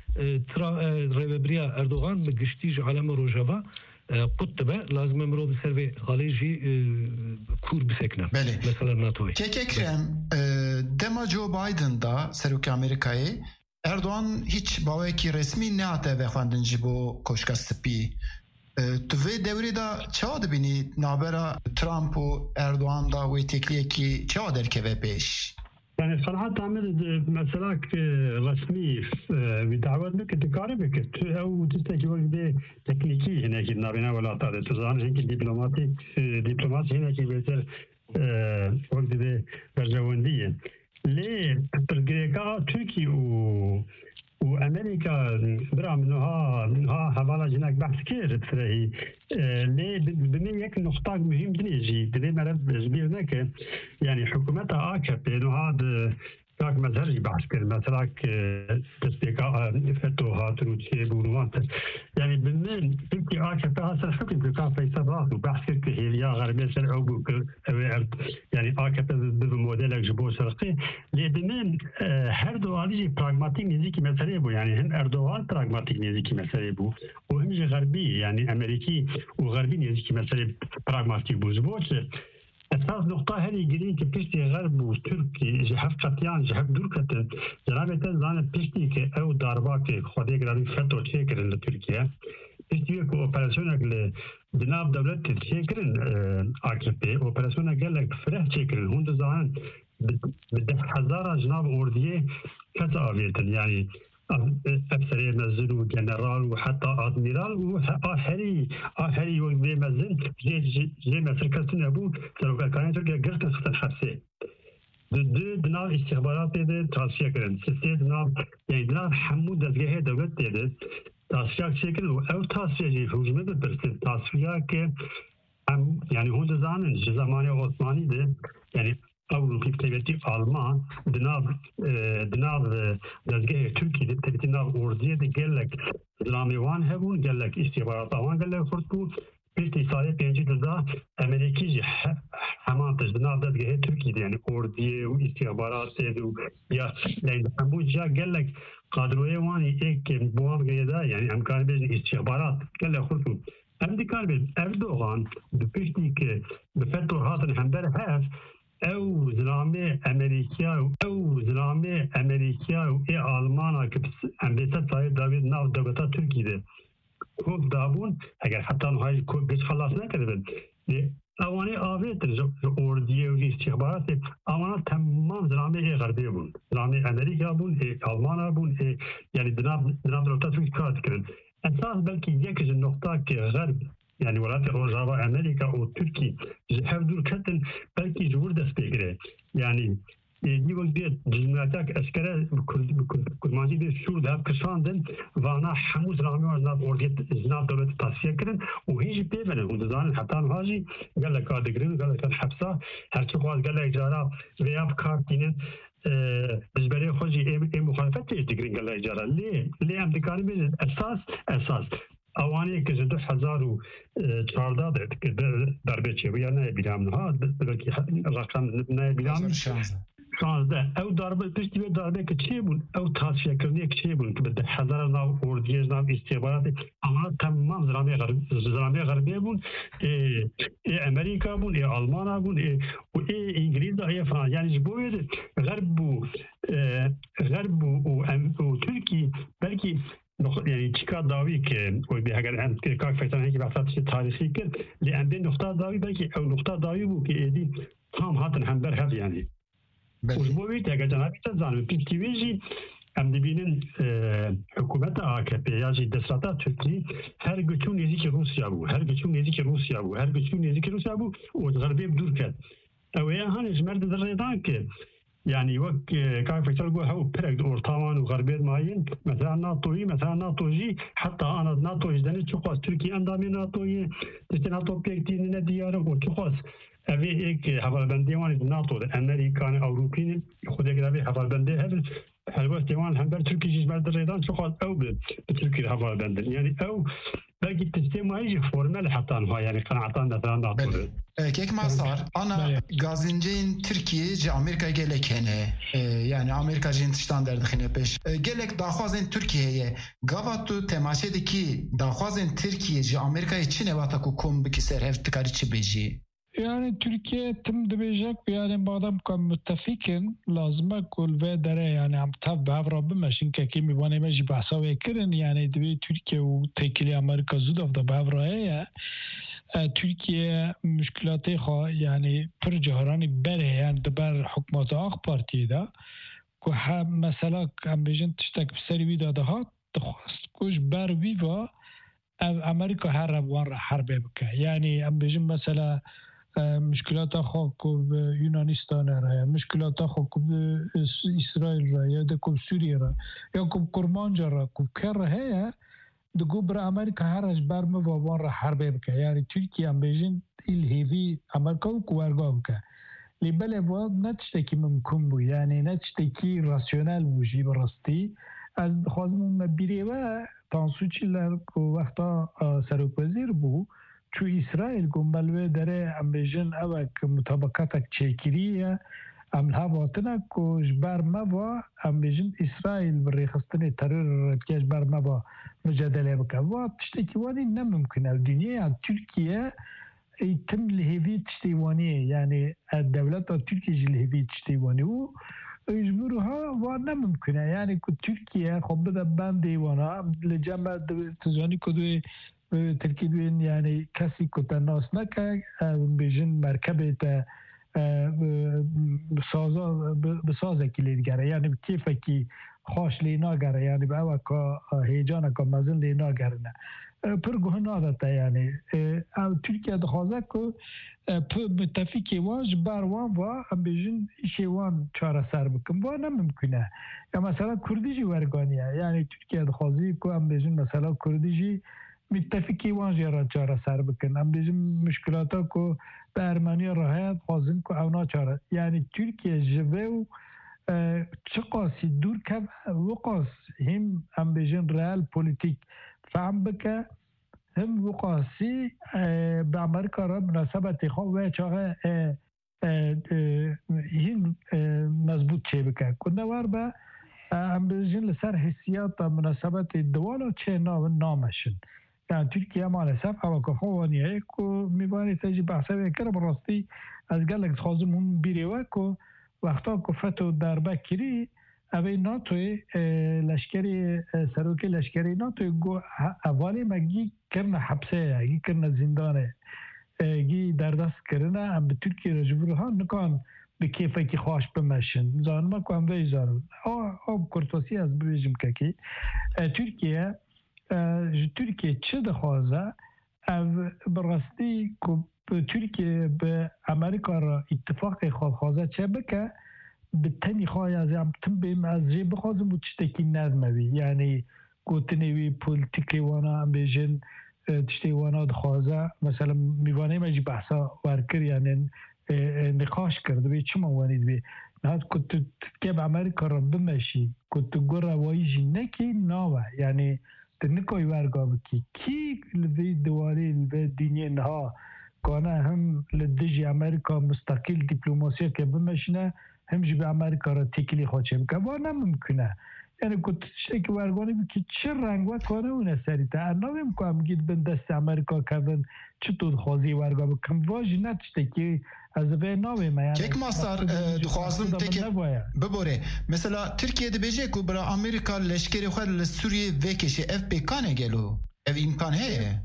F: rêvebiriya Erdoğan bi giştî ji alema Rojava qut dibe lazim e mirov bi ser vê xalê jî kûr bisekine mesela NATOyê
B: Kekekrem dema Joe Biden da serokê Amerîkayê Erdoğan hiç bawekî resmî nehate vexwendin ji bo koşka spî tu vê devrê de çawa dibînî navbera Trump û Erdoğan da wê têkiliyekî çawa derkeve pêş
E: Yani صراحة تعمل مثلا رسمي بدعوة بك تكاري بك أو تستكي وقت تكنيكي هنا كي نارينا ولا تعرف تزان هناك دبلوماسي هنا كي بيصير وقت برجواندية ليه برجريكا تركي وأمريكا برام إنها حوالا جناك بحث كير تفرهي ليه بمن يك نقطة مهم دنيجي بدي مرد جبيرناك يعني حكومتها آكب إنه هذا كاك مزهري بحث كير مثلا تسبيكا فتوها تروتشي بونوات يعني بمن تركي آكب هذا الحكم كاك فيصبات وبحث كير كهيليا غربية سرعو بوكر يعني آكب بموديلك جبو سرقي ليه بمن her doğalıcı pragmatik niziki mesele bu yani hem Erdoğan pragmatik niziki mesele bu o hem de garbi yani Ameriki o garbi niziki mesele pragmatik bu esas باز نقطه هری گیری که پشتی غرب و ترکی جهف قطیان جهف دور کتن جنابتن زان پشتی که او داربا که خودی گرایی فتو چه کرن لترکیه پشتی که اپراسیون اگل جناب دولت چه کرن AKP اپراسیون اگل فرح چه کرن هند زان به 10,000 جناب اردیه کس آویتن یعنی افسر مزن و جنرال و حتی آدمیرال و آخری و مزن جه مصر کسی نبود سروکرکانی ترکیه گرتن خطن حبسه دناب استخبارات دیده تصفیه کرن سیسته دناب یعنی دناب حمود دزگاه دولت دیده تصفیه کرن و او تصفیه جه حجمه بپرسید تصفیه که یعنی هند زانن جه زمانی عثمانی ده یعنی Avrupa devleti Alman dinav dezgeh Türkiye devleti dinav orduya da gelek İslamivan hebun gelek istihbaratawan gelek fırtbu bir tisayet penci da Amerikî hemen dinav dezgeh Türkiye yani orduya ve istihbarat edu ya yani bu ja gelek kadroya vani ek buam gayda yani imkan bir istihbarat gelek fırtbu Amerika bir Erdoğan bu pişti ki bu fettor hatın hember hef او زلامه امریکا و ای آلمانا که امریکا تایی داوید ناو دولتا ترکی ده کوب دابون اگر حتی نهایی گش خلاص نکردن اوانی آویتر اردیه و استخبارات اونا تمام زلامه ای غربی بون زلامه امریکا بون ای آلمانا بون یعنی دناب دولتا ترکی کارت کردن اساس بلکه یکیش نقطه که غرب yani Velayet Rojava Amerika o Türkiye her dur katen belki cumhur destekleri yani bir vakit cumhuriyetek askere kurmancı bir şurada kışandın vana hamuz rami var zat orada zat devlet tavsiye kırın o hiç beyefendi o zaman hatta hacı gel kadigrin gel hapsa her çok az gel icra veya kartinin bizberi hoji muhalefet edildiğin gel icra li Amerika'nın bir esas اوانی که 2014 که دربه چه و یا نه بیرام نه بلکه رقم نه بیرام 16 او دربه پشتی به دربه که چه بون او تصفیه کردنی که چه بون که به 10,000 ناو اردیه ناو استخبارات اما تمام زلامه غربی بون امریکا بون آلمان بون و انگلیس ای فرانسه یعنی بوید غرب و ترکیه بلکه yani çıkar davi ki o bir eğer en kalk faydalan ki bahsettiği tarihi ki leğende nokta davi belki o nokta davi bu ki edi tam hatın hember hep yani. Bu bir tek cenab-ı zanım piştivici emdibinin hükümeti AKP yani desrata Türkiye her göçün neziki Rusya bu o garbi durket. O ya hani jmerde derredan ki يعني وقت كان في تلقوا هو برد أورطامان وغربية ماين مثلا ناتوي حتى أنا ناتو جدني تشخص تركيا أندامي ناتوي تشتي ناتو بيكتين ندياره وتشخص أبي إيك حفل بنديوان ناتو أمريكان أوروبيين خد يقرأ حفل بندي هذا حلوة ديوان همبر تركي جيش بعد الريدان تشخص أو بتركي حفل بندي يعني أو belki sistema iyice formel hatta yani kanaatten de falan da
B: kek masar ana gazincin Türkiye Amerika gelekene yani Amerika jintiştan derdixine peş gelek daxwazin Türkiye'ye gavatu temaşedeki daxwazin Türkiye Amerika için evata ku kom biki serhev tikari çi beji
C: yani Türkiye tüm dibecek yani badam kam müttefikin lazım kul ve dere yani am tab bavra bimeşin ki kimi bana meji bahsa ve kirin yani dibi Türkiye u tekili Amerika zudav da bavraya Türkiye müşkilatı ha yani per ciharani bere yani diber hükümeti AK Parti'de ku ha mesela am bejin tiştek seri vida daha tıxast kuş ber viva Amerika her var harbe bike yani am bejin mesela مشکلات خاک به یونانستان را مشکلات خاک به اسرائیل را یا دکوب سوریه را یا کوب کرمانجا را کوب کر هیا دکوب بر امریکا هرش برم وابان را حربه بکه یعنی ترکیه هم بیجین الهیوی امریکا و کوارگا بکه لیبله واد نتشتکی ممکن بو یعنی نتشتکی راسیونل بوشی براستی از خوازمون مبیره و تانسوچیلر که وقتا سروک وزیر بو چو اسرائیل گمبلوه داره امبیجن اوک مطابقاتک چیکریه املها باطنه که جبر مبا امبیجن اسرائیل بری خستنی ترور که جبر مبا مجادله بکن و تشتکی وانی نممکنه دنیا ترکیه تم لهوی تشتیوانی یعنی دولت ترکیه لهوی تشتیوانی و اجبرها و نممکنه یعنی که ترکیه خب بده بندی وانا لجمع تزانی کدوی ترکیه دوین یعنی کسی که تناس نکه بیشن مرکبه تا بسازه که لیدگره یعنی کیفه که خوش لینا گره یعنی به اوه که هیجانه که مزن لینا گره نه پر گهنا داتا یعنی ترکیه دخوازه که متفقی واج باروان و هم بیشن ایشیوان چاره سر بکن و نممکنه یا مثلا کردیجی ورگانیه یعنی ترکیه دخوازی که هم بیشن مثلا کردیجی متفقی واج را چاره سر بکن هم بیشن مشکلاتا که به ارمنی راهیت خوازن که اونا چاره یعنی ترکیه جوه چه قاسی دور که وقاس هم بیشن ریال پولیتیک فهم بکه هم وقاسی به امریکا را مناسبت خواه و چاقه این مضبوط چه بکه کنده وار به هم بیشن لسر حسیات مناسبت دوالا چه نامشن یعنی ترکیه مالسف هوا که خوانیه که میبانی تجی بحثه بکره براستی از گلک خوازم اون بیره که وقتا که فتو دربه کری اوی ناتوی لشکری سروکی لشکری ناتوی گو اولی مگی کرنه حبسه گی کرنه زندانه گی دردست کرنه هم به ترکیه رجبور ها نکان به کیفه که خواهش بمشن زانما که هم وی زانم آب کرتوسی از ببیجم که کی ترکیه چه دخوازه براستی که ترکیه به امریکا را اتفاق خوازه چه بکه به تنی خواهی از هم تن بیم از جه بخوازم و چشتکی نرموی یعنی گوتنوی پولیتیکی وانا هم بیشن تشتی وانا دخوازه مثلا میوانه مجی بحثا ورکر یعنی نقاش کرده بی چما وانید بی نهاد که تو امریکا را بمشی که تو گو روایی جی نکی ناوه یعنی تنکوی ورگا بکی کی لوی دواری لوی دینی نها کانه هم لدجی امریکا مستقل دیپلوماسی که بمشنه هم جی به امریکا را تکلی خوچه بکن و نممکنه یعنی که که ورگانی بکی چه رنگ و کانه اونه سری تا نویم که هم گید بند دست امریکا کردن چطور خوازی ورگا بکن واجی نتشته که از به نویم یعنی
B: چک ماستر دخوازم تک ببوره مثلا ترکیه ده بیجه که برا امریکا لشکری خود لسوریه وکشه اف بیکانه گلو اف امکان هیه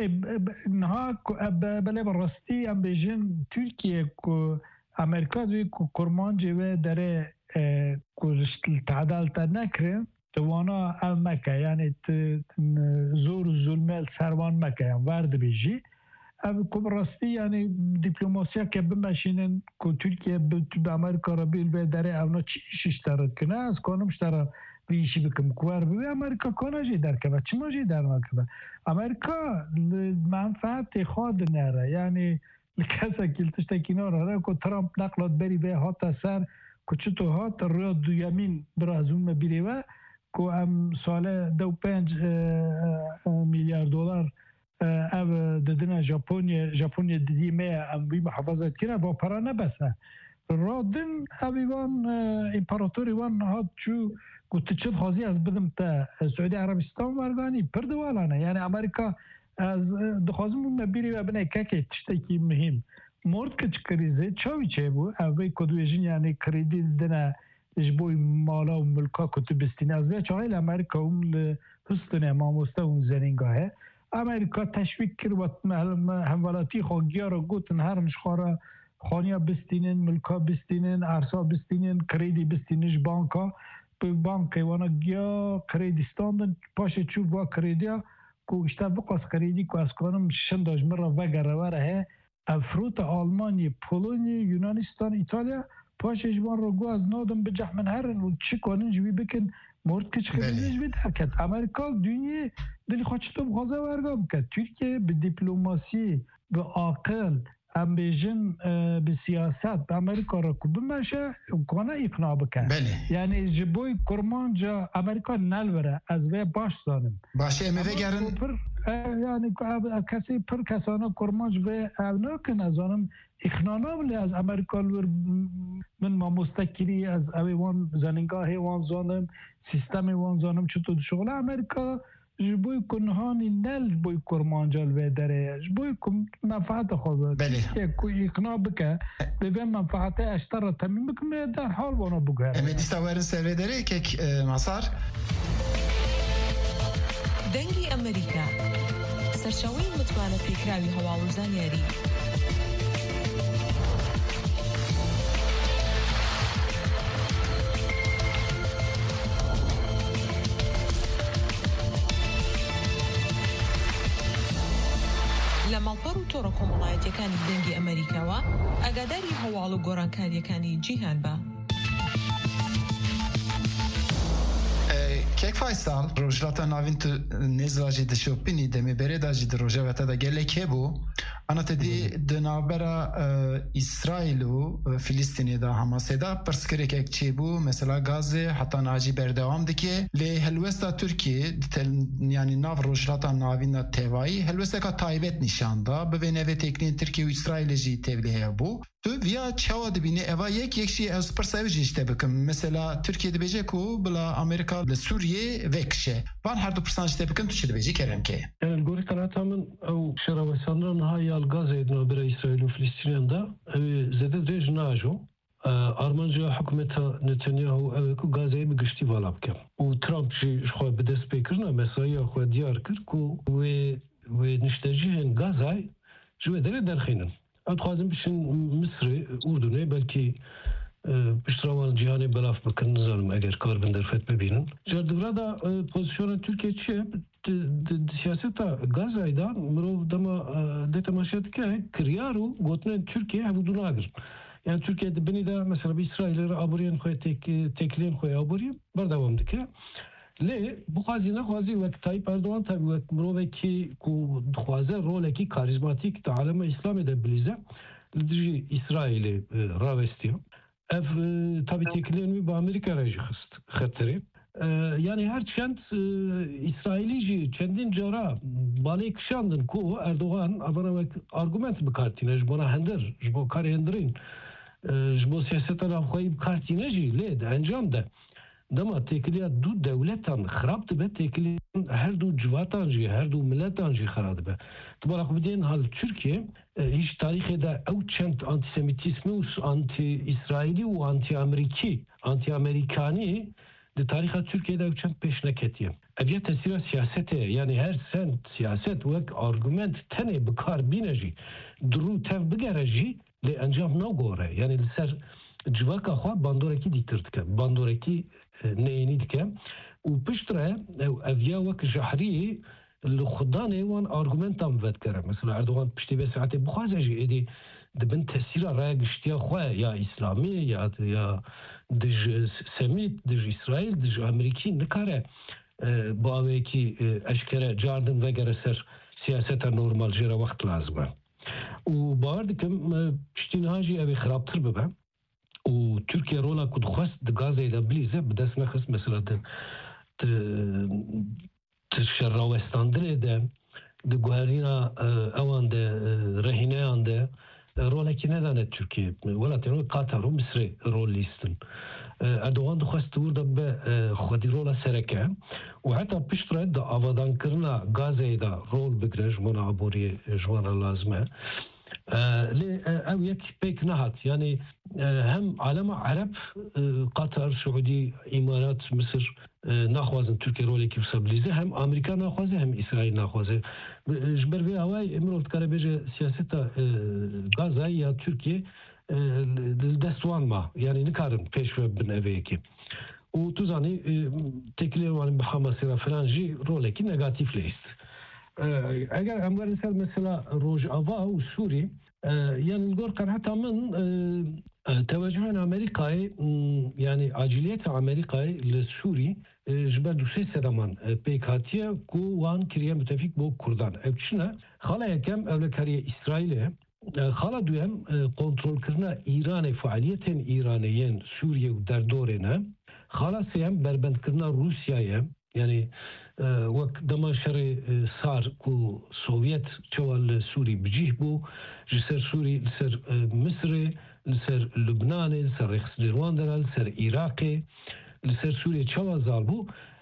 C: نها بله براستی هم بیجن ترکیه که امریکا دوی که کرمانجی و داره تعدال تا نکره توانا او مکه یعنی زور و ظلمه سروان مکه یعنی ورد بیجی او که براستی یعنی دیپلوماسیا که بمشینن که ترکیه به امریکا را بیل به داره اونا چیش اشتراد کنه از کانم اشتراد بیشی بکم کوار بوی امریکا کانا جی در که چی ما جی در نکه امریکا منفعت خود نره یعنی لکسا کلتشتا کنار هره که ترامپ نقلات بری به هات سر که چطور هات روی دویمین برازون بیری و که هم ساله 2.5 میلیارد دلار او ددنا ژاپنیا دیمه هم بی محافظت کنه با پرا نبسه رادن اویوان امپراتوری وان هات چو گوته چه خواهی از بدم تا سعودی عربستان ورگانی پردوالانه یعنی امریکا از دخوازم اون بیری و بنای که تشتکی مهم مورد که چه کریزه چاوی چه بود اوی کدویجین یعنی کریدی دنه جبوی مالا و ملکا کتو بستینه از بیا چاهیل امریکا اون حسطنه ماموسته اون زنینگاهه امریکا تشویق کرد و همولاتی خواهی را گوتن هرمش خواه خانیا بستینن ملکا بستینن ارسا بستینن کریدی بستینش بانکا بانکای وانا گیا کریدیستان پاشه چوب و کریدیا که اشتا بقاس کریدی که از کنم شنداج مرا وگره وره افروت آلمانی پولونی یونانستان ایتالیا پاشه جوان رو گو از نادم به جحمن هرن و چی کنن جوی بکن مورد کچ کردنش بید حرکت امریکا دنیا دلی خواه چطور بخوازه ورگا بکن ترکیه به دیپلوماسی به عاقل هم بیجن به سیاست به امریکا را کدوم بشه کنه اقناع بکن یعنی جبوی کرمانجا امریکا نلوره از وی باش زانم
B: باشه امیوه گرن
C: یعنی کسی پر کسانه کرمانج وی اونا که نزانم اقناع ناملی از امریکا لور من ما مستکری از اوی وان زننگاه وان زانم سیستم وان زانم چطور شغل امریکا جبوی کنهانی نل جبوی کرمانجال و دره جبوی کم منفعت خود
B: بله
C: کوی اقناع بکه به منفعت اشتر تمیم بکنه در حال وانا بگه
B: امدی سوار سوی دره که مسار
D: دەنگی ئەمریکا سەرچاوەی متمانە پێکراوی هەواڵ و زانیاری لە ماڵپەڕ و تۆڕە کۆمەڵایەتیەکانی دەنگی ئەمریکاوە ئاگاداری هەواڵ و گۆڕانکاریەکانی جیهان بە
B: کێک فایسال ڕۆژهەڵاتە ناوین تو نێزراژی دشۆپینی دەمێ بەرێداژی درۆژەوەتە دەگەلێک هێبوو ئەنەتەدی دنابەرە ئیسرائیل و فیلیستینێدا هەماسێدا پرسکرێکێک چێبوو مەسەلا گازێ حتا ناجی بەردەوام دکێ لێ هەلوەستا تورکیە ینی ناو ڕۆژهەڵاتە ناوینە تێوایی هەلوەستێکە تایبەت نیشاندا ببێ نەوێ تێکنین تورکی و ئیسرائیلژی تێبلێ هەیە بوو تو via çawa dibîne eva yekşî ez pirsa jî işte bikim mesela Türkiye dibêje ku bila Amerika li Sûriye vekşe van her du pirsan işte bikim tu çi dibêjî keremke
F: yani gori kanata min ew şerewesanran ha yal gazê dinabera İsrail û Filîstîniyan da ew zêde dirêj najo armanca hikûmeta Netanyahu ew ku gazê bi giştî vala bike û Trump jî ji xwe bi dest pêkirina mesaiya xwe diyar kir ku wê niştecihên gazay ji wê derê derxînin اتخاذن بشن مصر اردنه بلکه پشتروان جهانی بلاف بکن نظام اگر کار بندر فت ببینن جردورا دا پوزیشن ترکیه چیه سیاست غزایدا مرو دما دتماشات که کریارو گوتن ترکیه هبودون اگر yani Türkiye'de beni de mesela bir İsrail'e aburiyen koy tekleyen koy aburiyen bardavamdı ki لی بخوازی نخوازی وقت Tayyip Erdoğan tabii وقت مروکی کو خوازه roleki karizmatik de aleme İslam'ı da bilize lideri İsrail'i ravestiyor. Ev tabii teklerini bu Amerika rejisi xatırı. Yani her çent İsrailici kendin cara balık şandın ku Erdoğan avana argument bikartine jbona hender jbo kare henderin jbo siyasetten avxayı bikartine ji led encam da dema tekliya du devletan xarab dibe tekliya her du civatan jî her du milletan jî xarab dibe tibara xubidên hal Türkiye hiç tarihê de ew çend antisemitîsmî û anti-İsrailî û anti-Amerikanî di tarixa Türkiye'de ew çend pêş neketiye ev ya tesîra siyasetê yani her sent siyaset wek argument tenê bikar bîne jî dirû tev bigere jî lê encam nagore yani li ser civaka xwe bandorekî dîtir dike bandorekî neyini dike û piştre ev ya wek jahriyê li xudanê wan argumentan vedkere mesela Erdoğan piştî vê saetê bixwaze jî êdî dibin tesîra raya giştiya xwe ya İslamî ya dij semît dij İsrail dij Amerîkî nikare bi awekî eşkere cardin vegere ser siyaseta normal jêra wext lazim e û bawer dikim piştîniha jî ev ê xirabtir bibe û Türkiye rola ku dixwest di gazê de bilîze bi dest nexist mesela di şerrawestandirê de di guherîna ewan de rehîneyan de rolekî nedane Türkiye welatên Qatar û Misrê rol lîstin Erdoğan dixwest burada be xwedî rola sereke û heta piştre di avadankirina gazê de rol bigire ji wana aboriyê ji wana lazim e lê ew yek pêk nehat yani hem alema Arab Qatar Suudî İmarat Mısır naxwazin Türkiye rolekî stabilize hem Amerika naxwaze hem İsrail naxwaze ji ber vê awayî mirov dikare bêje siyaseta Gazayê ya Türkiye dest wan ma yani nikarin pêş ve bin evê yekê û tu zanî teklî wan bi Hamasê filan jî rolekî negatif lêst eger em werin ser mesela Rojava û Sûrî yani gor qenheta min teveccühên Amerîkayê yani aciliyeta Amerîkayê li Sûrî ji ber du sê sedaman pêk hatiye ku wan kiriye müttefîk bo Kurdan ev çi ne xala yekem ewlekariye İsraîlê xala duyem kontrolkirina Îranê faaliyetên Îranî Sûriye û derdorê ne xala sêyem berbendkirina Rûsyayê yani wek dema şerê sar ku Sovyet çawa li Sûrî bicih bû ji ser Sûrî li ser Misrê li ser Lubnanê li ser Rexsîrwan de li ser Iraqê li ser Sûriye çawa zal bû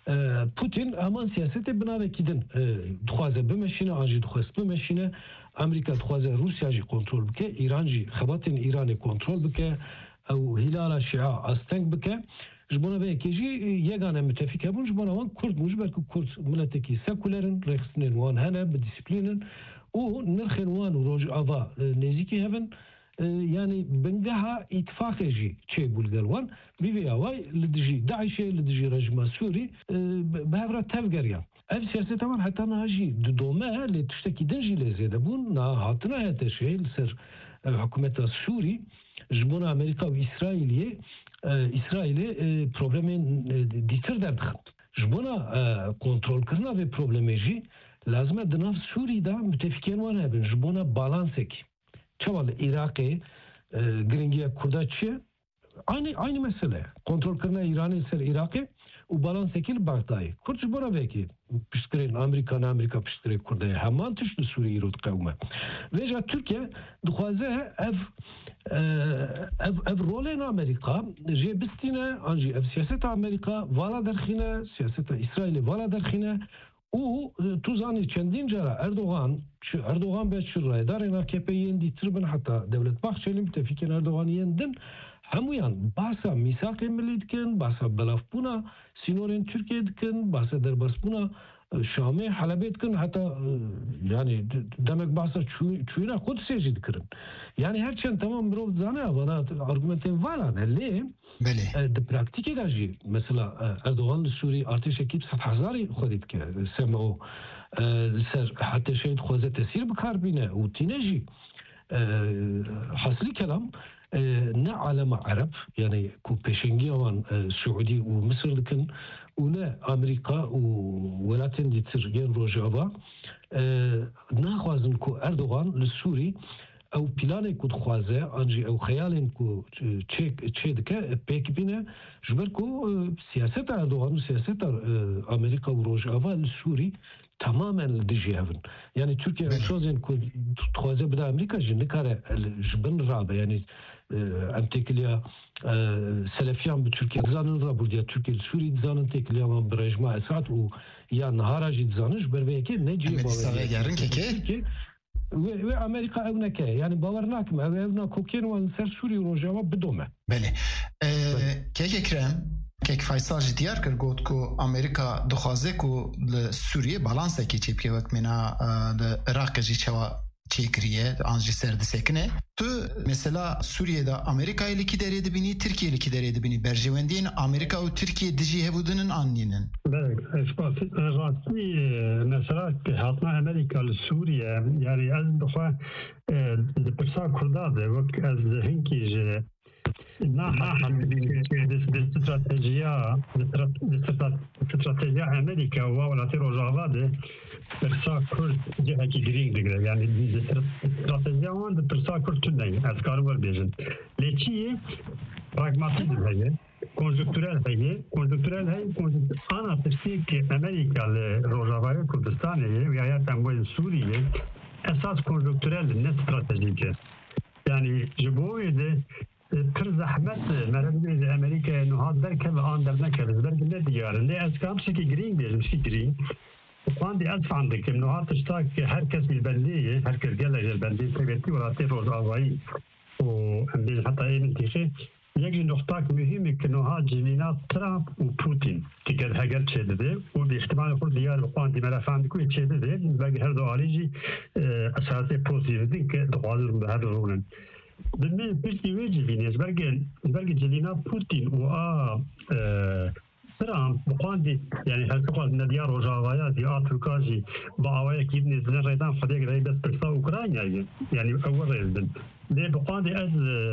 F: Putin hemen siyasete binavekidin dixwaze bimeşine, anjî dixwest bimeşine, Amerika dixwaze Rusya jî kontrol bike, İran jî xebatên İranê kontrol bike, ew hilala Şia asteng bike. Ji bona vekê jî yegane müttefîk hebûn, ji bona wan Kurd bûn, ji ber ku Kurd miletekî sekulerin, rexistinên wan hene bi dîsîplînin û nirxên wan û rojava nêzîkî hebin. Yani bengaha ittifaqê jî çêbû li gel wan, bîvêya way li dijî Daişê, li dijî rejima Sûrî bi hevra tevgeriyan. Ev siyaseta wan heta niha jî di dome lê tiştekî din jî lê zêde bûn, niha hatine HTŞ li ser hikûmeta Sûrî ji bona Amerîka û İsraîlê problemên dîtir derdixin. Ji bona kontrolkirina vê problemê jî lazim e di nav Sûrî de müttefikên wan hebin ji bona balansekî. Çaval Irak'e giringiye Kurda çiye aynı mesele. Kontrol kırına İran'ı ser Irak'e u balans ekil Bağdayı. Kurç bora veki pişkirin Amerika pişkirin Kurda'ya hemen tüştü Suriye rot kavme. Veja Türkiye duhaze ev rolên Amerika jê bistîne anjî ev siyaseta Amerika vala derxîne, siyaseta İsrailê vala derxîne. O tu zanî çendîn cara Erdoğan be çi raydarên AKP'yên dîtir bin heta Devlet Bahçeli müttefikên Erdoğan'iyên din hemûyan bahsa mîsaqê millî dikin, bahsa belavbûna sînorên Türkiye dikin, bahsa derbasbûna Şamê Helebê dikin, heta yani demek bahsa çûyîna Qudsê jî dikirin. Yani herçend tamam mirov zane vana argumentên valan lê di praktikê de jî mesela Erdoğan li Sûrî artêşekî 100,000 xwedî dike SMO ser HTŞ dixwaze tesîr bikar bîne û tîne jî hasilî kelam ne alema Arab yani ku pêşengiya wan Suudî û Misir dikin û ne Amerika û welatên dîtir yên Rojava naxwazin ku Erdoğan li Sûrî ew planê ku dixwaze anjî ew xeyalên ku çê dike pêk bîne ji ber ku siyaseta Erdoğan û siyaseta Amerika û Rojava li Sûrî tamamen li dijî hevin. Yani Türkiye şozên ku dixwaze bide Amerika jî nikare ji bin rabe yani em têkiliya Selefiyan bi Türkiye dizanin rabûdiya Türkiye li Sûrî dizanin têkiliya wan bi rejima Esad û ya nihara jî dizanin ji ber vê yekê ne cî
B: bawer
F: ve Amerika ev neke yani bawer nakim ev na kokên wan ser Sûrî Rojava bidome.
B: Belê. Kek Ekrem Kek Faysal jî diyar kir got ku Amerika dixwaze ku li Sûriyê balansekî çêbike wek mîna li Iraqê jî çawa çêkiriye an jî serdisekine. Tu mesela Sûriye'de Amerika'yı ki derê dibînî, Tirkiye'li ki derê dibînî. Berjewendiyên Amerika û Tirkiye dijî hebûdinin anînin.
E: Rastî mesela hatna Amerika li Sûriye yani ez bixwe di pirsa Kurda de wek ez hinkî ji stratejiya Amerika û welatê Rojava de pirsa Kurd cihekî girîng digire yani stratejiya wan di pirsa Kurd tune ez karim werbêjin. Lê çi ye pragmatizm heye, konjüktürel heye, ana tirsiyekî Amerika li Rojavayê Kurdistanê ye yatem wê Sûriyê esas konjüktürel ne stratejik e. Yani ji bo wê de pir zehmet merhemê Amerika'ya nuhat derke ve an dernekeriz. Belki ne diyarın. Ne ez kamşeki gireyim bêjim şi gireyim. Quandi ez fandikim nuhat tişta ki herkes bilbendiye, herkes gelece bendiye teveti velatê Rojavayî û em bêjin heta êmin tîxê yek ji noktak mühim ki nuhat civîna Trump û Putin ki heger çêdide û bi ihtimalê xwe diyar bi quandî me refandik û çêdide belki her du alî jî esasê pozitif din ki dixwazin bi her rûnin. Demi piştî wê civînê belki civîna Putin û Trump bixwandî yani her xwaz nedya Rojavaya dî a Tirka jî bi awayekî bin êzînê rêdan xwedê gireyê dest pirsa Ukraynayê yani ew rêz bin. Lê bixwandî ez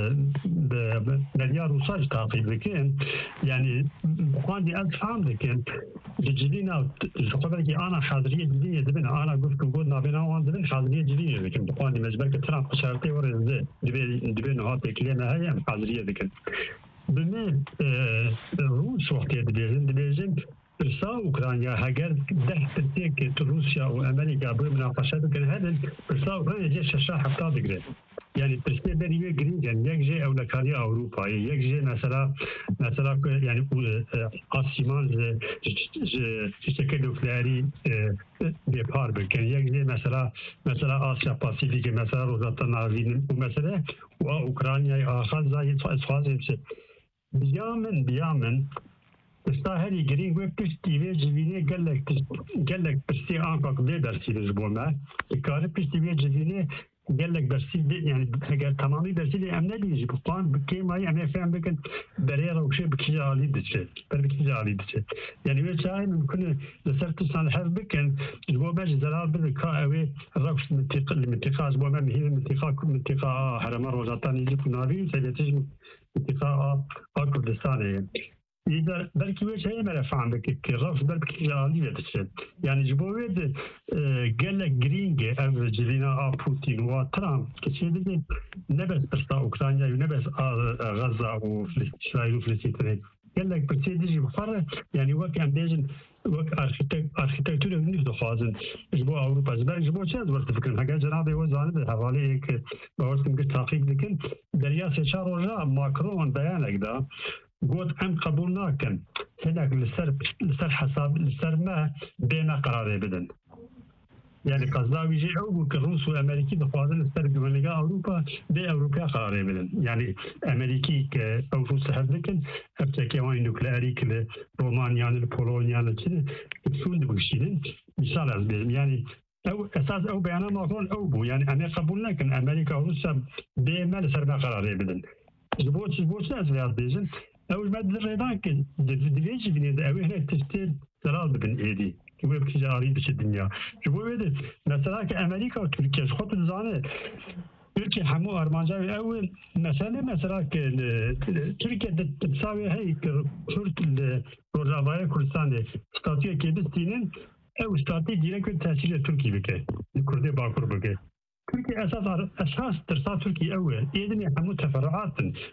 E: nedya Rûsa jî taqîb dikim yani bixwandî ez fehm dikim ji civîna ji xwe belkî ana xaziriyê civînê dibin ana guftin got navêna wan dibin xaziriyê civînê dikim bixwandî me ji ber ku Trump bi şertê werêzde divê niha têkiliyê me heye em xaziriyê dikin. Bime Rus wextê dibêjin pirsa Ukrayna heger deh tirsiyekê tu Rusya û Amerîka bi münaqeşe dikin hedin pirsa Ukrayna cê şeşa hefta digire. يعني پرسته دریوه گرینگن یک جه اولکاری اروپایی یک جه مثلا يعني آسیمان شکل نوکلیاری بیپار بکن یک جه مثلا آسیا پاسیفیک مثلا روزات ناوین و مثلا و اوکراینای آخر زایی اسفازه بشه بیامن استاهری گرینگ و پشتی و جوینه گلک پشتی آنکا که درسی رجبومه کار پشتی و جوینه گلک درسی يعني اگر تمامی درسی لی امنه بیجی بقان بکی مایی امنه فهم بکن برای روشه بکی جالی دچه يعني وچای ممکنه لسر تسان حف بکن جبو باج زلال بده که اوه روش منطقه از بومه مهیر منطقه حرمه روزاتان ایجی کناوی سیلیتش منطقه کردستانه إذا بلكي وش هي ما فهم بك الرفض بلكي جالية تشد يعني جبويد قال لك جرينجي أو جلينا بوتين وترامب كشيء ده نبس بس أوكرانيا ونبس غزة وإسرائيل وفلسطين قال لك بس يجي بفرق يعني وقت أمبيجن وقت أركيتكتورة نفسه خازن جبوا أوروبا جبوا شيء ورد فكرة حاجة جنابي وزانه حوالي هيك بورد ممكن تحقيق لكن دريا سيشار وجاء ماكرون بيانك ده قلت أم قبول ناكن هناك لسر حساب لسر ما بين قرار بدن يعني قصداوي جي أو كروس والأمريكي دخوازن لسر جمهورية أوروبا بأوروبا قرار بدن يعني أمريكي كأو روس حد لكن أبتكي وين نوكليري كل رومانيا البولونيا كذا يسون بوشيلن مثال أزبير يعني أو أساس أو بيانا ماكرون أو بو يعني أنا قبول ناكن أمريكا وروسيا بما لسر ما قرار بدن جبوت أزبير بيجن أول ما درينا كن دفيج بني أوه هناك تشتري زلال بن إيدي كيف بكجاري بش الدنيا شوفوا هذا مثلا كأمريكا وتركيا خط الزانة تركيا حمو أرمانجا أول مثلا تركيا تساوي هاي شرط الرجاوية كردستان استاتيا كيبستينن أو استاتي دينك تأثير تركي بك الكردي باكر بك تركيا أساس ترسا تركيا أول إذن حمو تفرعات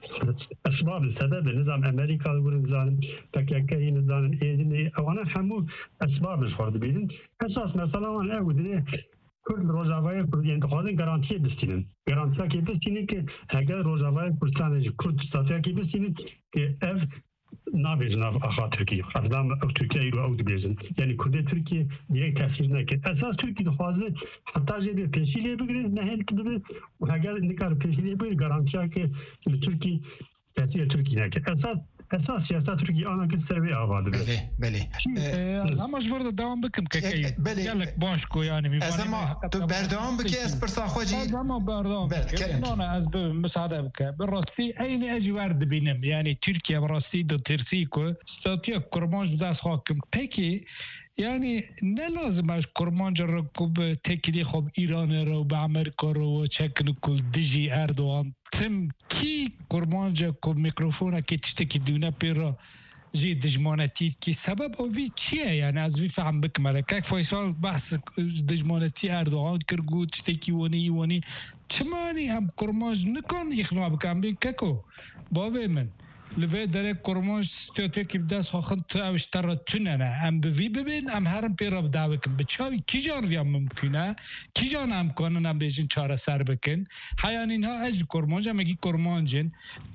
E: أسباب السبب نظام أمريكا ونظام تكاكي نظام إذن أو أنا حمو أسباب الفرد بيدن أساس مثلا أول كل روزاوية كردين دخوازن garantiye بستينن garantiya ki bistinin ki heger rozaوية كردستان كرد استاتيا ki bistinin ki ev نابيزن أخا تركيا أفضل أو تركيا يلو أو دبيزن يعني كردي تركيا ديريك تأثير نكت أساس تركيا دخوازه حتى جدي بيشيلي بقري نهل كده وهاجر نكار بيشيلي بقري غارانتيا كي التركي تأثير تركيا نكت أساس سياسات تركيا أنا كنت سوي أبغى
B: بله
C: أما جبرت دوام بكم كي قالك باشكو يعني
B: أزما بردوام بكي أسبرسا خوجي
C: أزما بردوام أنا أزب مساعدة بك بالرصي أين أجي ورد بينم يعني تركيا بالرصي دو ترسيكو استاتيا كرمانج بدأس حاكم بكي يعني نلازم از کرمانج رکوب تکیلی خوب ایران رو به امریکا رو چکن کل دیجی اردوغان تم کی کرمانج کو میکروفون کی تشتکی دونه پیرا جی دجمانتی کی سبب اوی چیه يعني از وی فهم بکمره که فیصل بحث دجمانتی اردوغان کرگو تشتکی ونی چمانی هم کرمانج نکن اخنوا بکن بی ککو باوی من لبه داره کرمانج استاتیک بدست خواهند تو اوشتر توننه ام بوی ببین ام هرم پیرا بدعوه کن بچاوی کی جان ویم ممکنه کی جان هم کنن ام بیشین چاره سر بکن حیان اینها از کرمانج هم اگی کرمانجن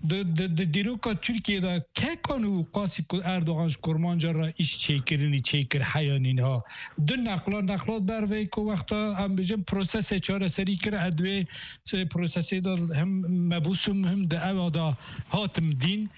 C: دیرو که ترکیه دا که کنو قاسی اردوغانش کرمانج را ایش چیکر حیان اینها دو نقلات بروی که وقتا ام بیشین پروسس چاره سری کر ادوی پروسسی دا هم مبوسم هم دا او دا هاتم دین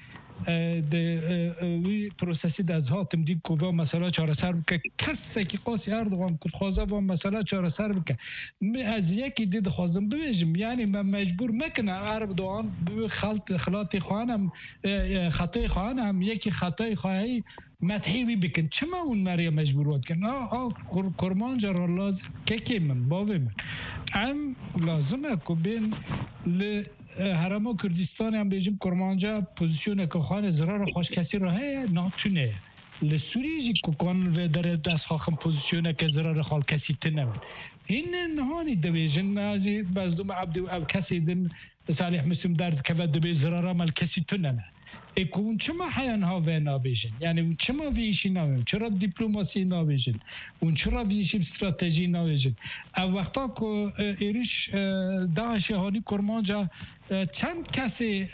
C: وی پروسسی از هاتم دید که با مسئله چاره سر بکه کسی که قاسی اردوغان کد خوازه با مسئله چاره سر بکه از یکی دید خوازم ببیجم یعنی من مجبور مکنه اردوغان خلاطی خواهنم خطای خواهنم یکی خطای خواهی متحیوی بکن چما اون مریا مجبور واد کن کرمانج را لازم که من باوی من ام لازمه که بین هرما کردستان هم بیجیم کرمانجا پوزیشونه که خانه زرار خوش کسی را هی ناتونه لسوریجی که کانون و در دست خواهم پوزیشونه که زرار خال کسی تنم این نهانی دویجن ازی بازدوم عبدی او کسی دن صالح مسلم درد که دو بی زرار مال کسی تنم اون چما حیان ها و نابیجن یعنی اون چما ویشی نابیجن چرا دیپلماسی نابیجن اون چرا ویشی استراتژی نابیجن او وقتا که ایریش داعش هانی کرمانجا چند کسی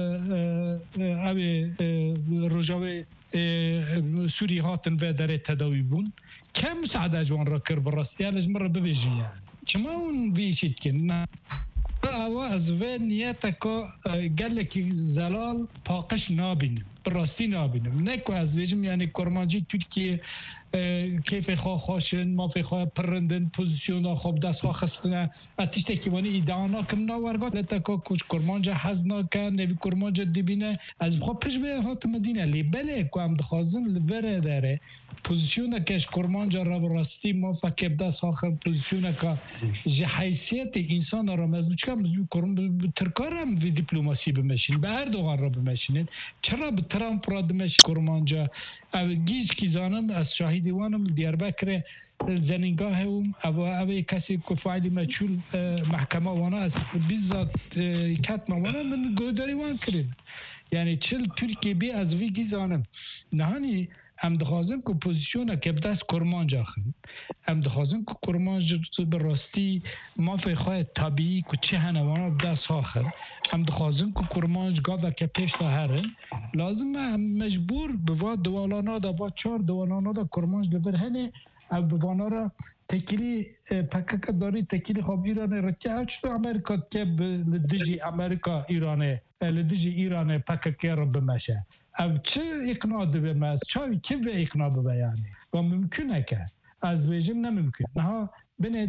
C: او رجاوه سوری هاتن و در تداوی بون کم مساعده جوان را کر براستی هلش مرا ببیجن یعنی چما اون ویشید که نه او از و نیت که گلکی زلال پاقش نابینم براستی نابینم نه که از ویجم یعنی کرمانجی ترکیه کیف خواه خواشن مافی خواه پرندن پوزیسیون خوب دست خواه خستنه اتیش تکیوانی ایدانا کم ناورگات لتا که کچ کرمانجا حزنا که نوی کرمانجا دبینه از خواه پیش به هات مدینه لی بله که هم دخوازن لبره داره پوزیسیون کش کرمانجا را براستی مافا که دست آخر پوزیسیون که جه حیثیت انسان را مزموچ که ترکار هم وی دیپلوماسی بمشین به اردوغان را بمشینید چرا به ترامپ را دمشین کرمانجا او گیز کی زانم از شاهدی وانم دیاربکر زنینگاه هم او کسی که فعلی مجهول محکمه وانا از بیزاد کتم وانا من گوداری وان کرد یعنی چل ترکیه بی از وی گیز زانم نهانی هم دخوازم که پوزیشونه که بدست کرمانجا خند هم دخوازم که کرمانجا براستی ما فی خواه طبیعی که چه هنوانا بدست آخر هم دخوازم که کرمانجا گاده که پیش تا هرن لازم هم مجبور بوا دوالانا دا با 4 دوالانا دا کرمانجا لبر هنه او بوانا را تکیلی پکک داری تکیلی خواب ایرانه رچه هچتو امریکا که لدیجی امریکا ایرانه لدیجی ایرانه پککی را بمشه او چه اقناع دوه ماست چاوی که به اقناع ببه یعنی و ممکنه که از ویجم نممکن نها بینه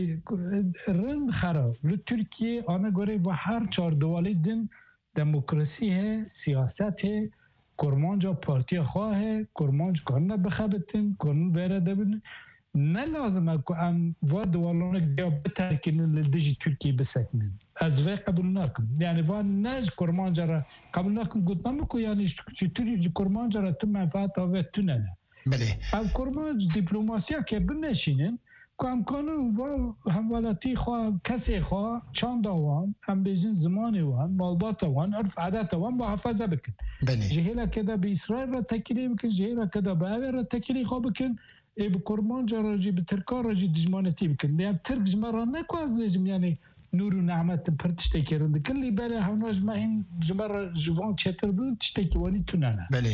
C: رند خراب رو ترکیه آنه گوره و هر 4 دوالی دن دموکراسی ہے سیاست ہے کرمانجا پارتی خواه ہے کرمانج کنه بخبتن کنه بیره دبن نه لازمه که ام و دوالانه گیا بترکنن لدیجی ترکیه بسکنن از وی قبول نکن یعنی وان نج کرمانجا را قبول نکن گفت نمکو یعنی چطوری کرمانجا را تو منفعت آوه تو نه
B: بله
C: او کرمانج دیپلوماسی ها که بنشینن که امکانو و هموالتی خواه کسی خواه چند وان هم بیزین زمانی وان مالبات وان عرف عادت وان محافظه بکن
B: بله
C: جهیلا که دا به اسرائیل را تکیلی بکن جهیلا که دا به اوه را تکیلی خواه بکن ای به کرمانجا راجی به ترکا راجی دجمانتی بکن یعنی ترک جمرا نکو از لیجم یعنی نور و نعمت پرتشتی کرنده کلی بله هوناش ما این جمرا جوان چطر بود تشتی وانی تو نه
B: بله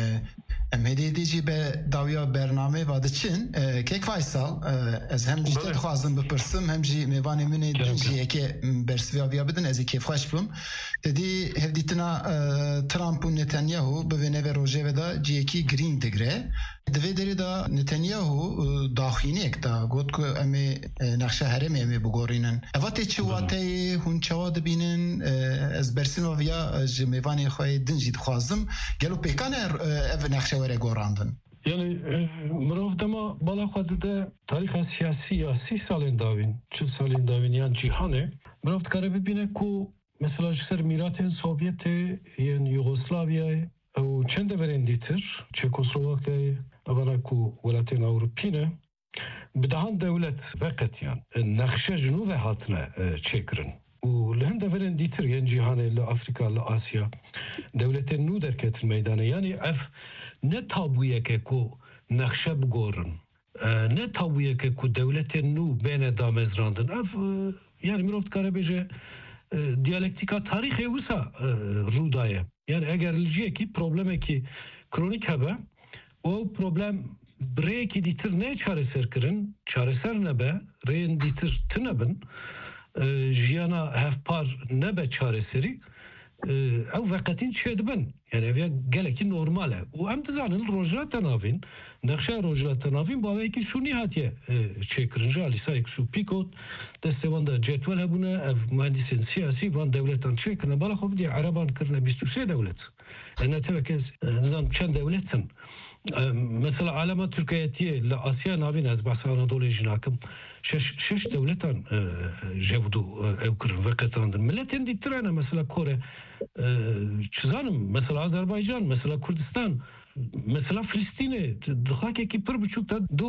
B: امهدی دیجی به داویا برنامه واده چین که فایسال از هم جیت خوازم بپرسم هم جی میوانی منی دیجی اکه برسویا بیا بدن از اکه خوش بلوم دی هفدیتنا ترامپ و نتانیاهو بوینه و روژه ودا جی اکی گرین دگره دوی داری دا نتانیاهو داخینی اک دا گود که امی نقشه هرمی امی بگورینن اواتی چه واتی هون چوا دبینن از برسین و ویا جمیوانی خواهی دنجید خوازم گلو پیکانه او نقشه وره گوراندن
F: یعنی مروف دما بالا خواهد ده تاریخ سیاسی یا 30 سالین داوین 40 سالین داوین یعنی جیهانه مروف دکاره ببینه که مثلا جسر میرات سوویت یعنی یوگسلاویای او چند برین دیتر چکسلواکی اولا که ولایتین اوروپینه بدهان دولت وقت یعنی نقشه جنوب هاتنه چکرن و لهم دورن دیتر یعنی جهانه لافریقا لآسیا دولت نو درکت میدانه یعنی اف نه تابویه که نقشه بگورن نه تابویه که دولت نو بین دامزراندن اف یعنی مروفت کاره بیجه دیالکتیکا تاریخی وسا رودایه یعنی اگر لجیه کی پروبلمه کی کرونیک هبه او پروبلم برای کی دیتر نه چاره سر کرن چاره سر نبه رین دیتر تنبن جیانا هفپار نبه چاره سری او وقتین چه دبن یعنی اویا گلکی نورماله و هم تزانن روجرات تنافین نقشه روجرات تنافین باوه که شونی هاتیه چه کرنجا لیسا اکسو پیکوت دستوان دا جدول هبونه اف مهندسین سیاسی وان دولتان چه کرنه بالا خوب دی عربان کرنه 23 دولت انا توکز نظام چند دولتن مثلا عالم ترکیه لآسیا نابین از بحث آنادولی جناکم شش دولتان جودو او کرن وقتاندن ملتین دیترانه مثلا کره چیزانم مثلا آذربایجان مثلا کردستان مثلا فلسطینه دخواهی که پر بچوک تا دو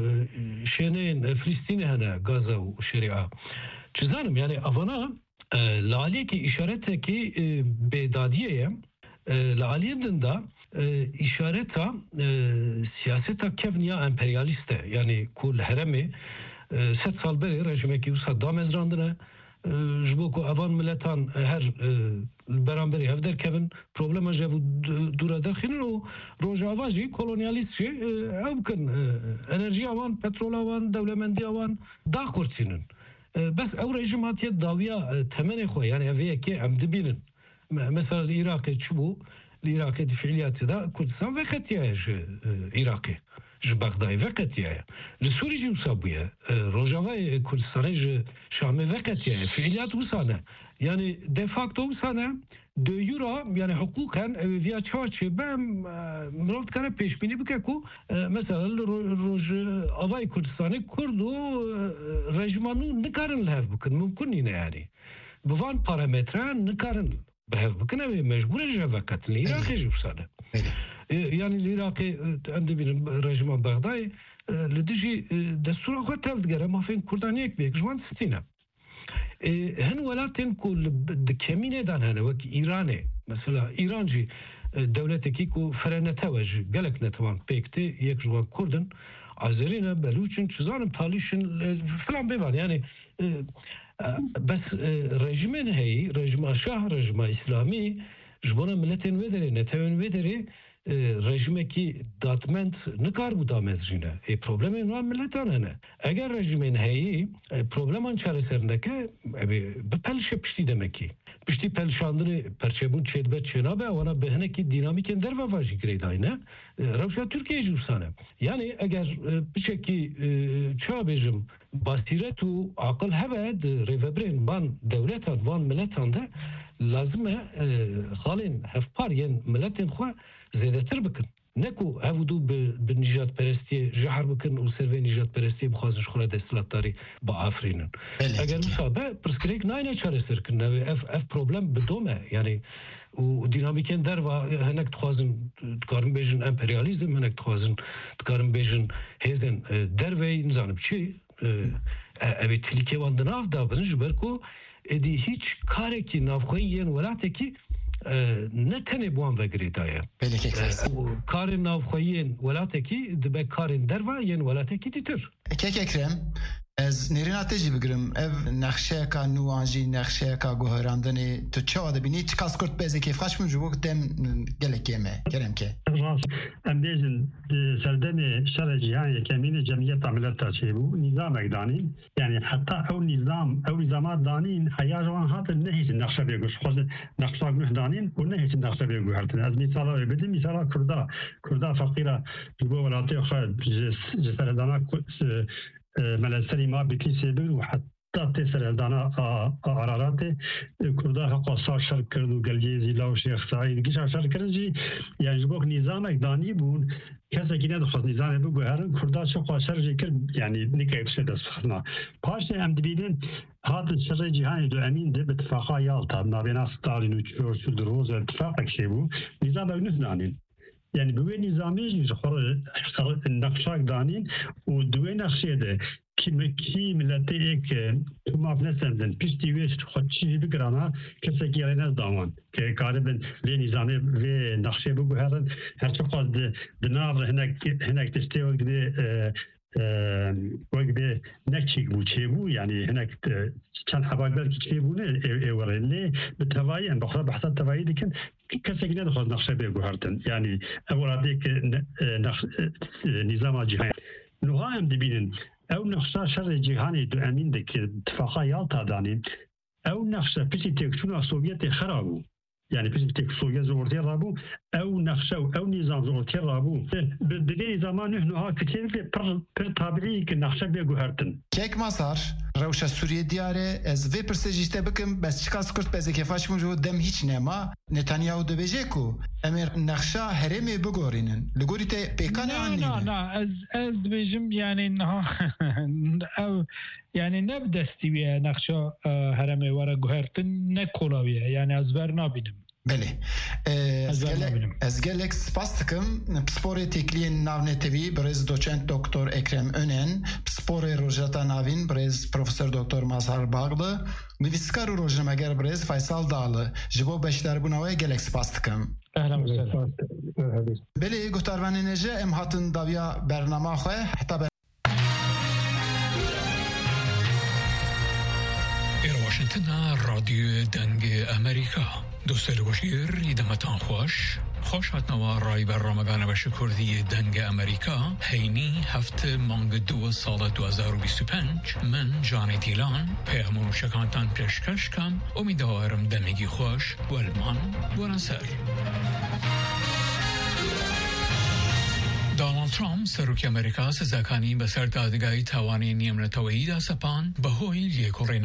F: شینه فلسطینه هنه غزه و شریعه چیزانم یعنی افانا لالی که اشارته که بیدادیه لعالیم دا işareta siyaseta kevniya emperyaliste yani kul heremi set sal beri rejimeki usa damezrandına jboku avan milletan her beramberi evder kevin problema jevu dura dakhilin o rojavaji kolonyalist evkin enerji avan petrol avan devlemendi avan da kurtinin bes ev rejim hatiye daviya temene khoy yani eviyeki emdibinin mesela Irak'ı çubu العراق فعاليات دا كردستان وقتيا عراقي ج بغداد وقتيا لسوري جو صابيه روجاوا كردستان ج شام وقتيا فعاليات وسانه يعني دي فاكتو وسانه دو يورا يعني حقوقا ويا تشارتشي بام مرات كان پیش بینی بکه کو مثلا روج اوای کردستان کردو رژیمانو نکارن لهف بکن ممکن نه يعني بوان پارامتران نکارن بهذا بكنا مجبور جوابات العراق يجوسانه يعني العراق عندي بين رجيم بغداد لديجي دستور خو تفدغره ما فين كردانيك بيك جوان ستينا هن ولاتن كل دكمينه دان هنا وك ايراني مثلا ايرانجي دولتكي كو فرنه توجه قالك نتوان بيكتي يك جوان كردن عزرينا بلوچن چزانم تاليشن فلان بيبان يعني بس رژیمن هی رژیم شاه رژیم اسلامی جبنا ملتین ودری نتوان ودری رژیمی کی داتمنت نکار بودا مزجینه ای پروبلمی نوع ملتان هنه اگر رژیمن هی پروبلمان چاره سرنده که بپلش پشتی دمکی پشتی پلشاندنی پرچبون چید به چنابه وانا بهنه کی دینامیکن در وواجی گریداینه روشا ترکیه جوسانه یعنی اگر بچکی چا بیجم بasiret و akıl heve revebrin van devletan van milletan da lazım halin hevpar yen milletin xwe zêdetir bikin neku hevdu bi nijat perestiye jihar bikin û servê nijat perestiye bixwazin ji xwe desthilatdarî biafirînin eger wisa be pirsgirêk nayne çareserkirin ev problem bidome yani û dinamîkên derva hinek dixwazin dikarin bêjin emperyalîzm hinek dixwazin dikarin bêjin hêzên derveyî nizanim çi evet tilke vandı nav da bınj berko edi hiç kareki navxoyi yen welateki ne tane buan vegridaya karın navxoyi yen welateki dibe karın derva yen welateki ditir
B: kek ekrem از نرینات جی بگرم اف نقشه کا نوانجی نقشه کا گوهراندنی تو چه آده بینی چه کس کرد بیزی که فخش من جوک دم گلکیمه کرم که
E: ام بیزن سردم شر جهانی کمین جمعیت عملت تاچیبو نظام اگدانی یعنی حتی او نظامات دانین حیاجوان هات نهیچ نقشه بیگوش خود نقشه گوهدانین و نهیچ نقشه بیگوهردن از مثالا بدیم مثالا کردا فقیره جبو ولاتی خواهد جسردانا ملسری ما بکیسه بود و حتی تسر دانا قرارات کرده قصار شرک کرد و گلجی زیلا و شیخ سعید گیش شرک کرد جی یعنی جبوک نظام اقدانی بود کسی که ندخواست نظام بود هرن کرده چه قصار جی کرد یعنی نکه بشه دست خرنا پاش ام دیدن هات شر جهانی دو امین ده باتفاقا یالتا نابینا ستالین و چورچو دروز اتفاق کشی بود نظام اگنس دانین yani bu nizami naqşak danin u duve naqşede ki millete ek tuma fnesenden pişti ve xotçi bir grana kesek yerine davan ki galiben le nizami ve naqşe bu her çok az de nav henek testev gibi وقتی نکچیک بود چه بود یعنی هنگ چند حباگدار که چه بود اولی به توایی ان بخدا بحث توایی دیکن کسی که ندخواست نقشه بگوهردن یعنی اولی که نظام جهانی نوها هم دبینن او نقشه شر جهانی دو امین ده که اتفاقا یالتا دانین او نقشه پیسی تکتون سوویت خرابو yani bizim tek Sovyet ortaya rabu ev nakşe ev nizam ortaya rabu bedeli zamanı nuha küçük per tabiri ki nakşe be guhertin
B: kek masar Rewşa Suriye diyare ez ve persejiste bikim bes çıkas kurt bez kefaş mu dem hiç nema Netanyahu debece ku emir nakşa heremi bugorinin ligorite pekane anne
C: ez debejim yani ev yani ne destiye nakşa heremi vara guhertin ne kolaviye yani az ver nabinim
B: بله از گلک سپاس دکم پسپور تکلین ناو نتوی برز دوچنت دکتر اکرم önен سپور روجتا ناوین برز پروفسور دکتر مظهر باغlı نویسکار و روزنامه‌گر برز فیصل داله جبو بشداربوناوی گلک سپاس دکم.
C: اهلا وسهلا.
B: بله گفتاروانی نجه ام هاتن داویا برنامه خواه حتی
A: واشنطن رادیو دنگ امریکا دوستان باشیر ایدمتان خوش هاتنوا رای برنامه‌گان بش کردی دنگ امریکا هینی هفته مانگ 2 سال 2025 من جان دیلان پیامون شکانتان پیشکش کم امیدوارم دمگی خوش والمان بونسر. دونالد ترامپ سروک امریکا سزاکانی به سر دادگاهی توانی نیمنتویی دا سپان به هوی لیکورین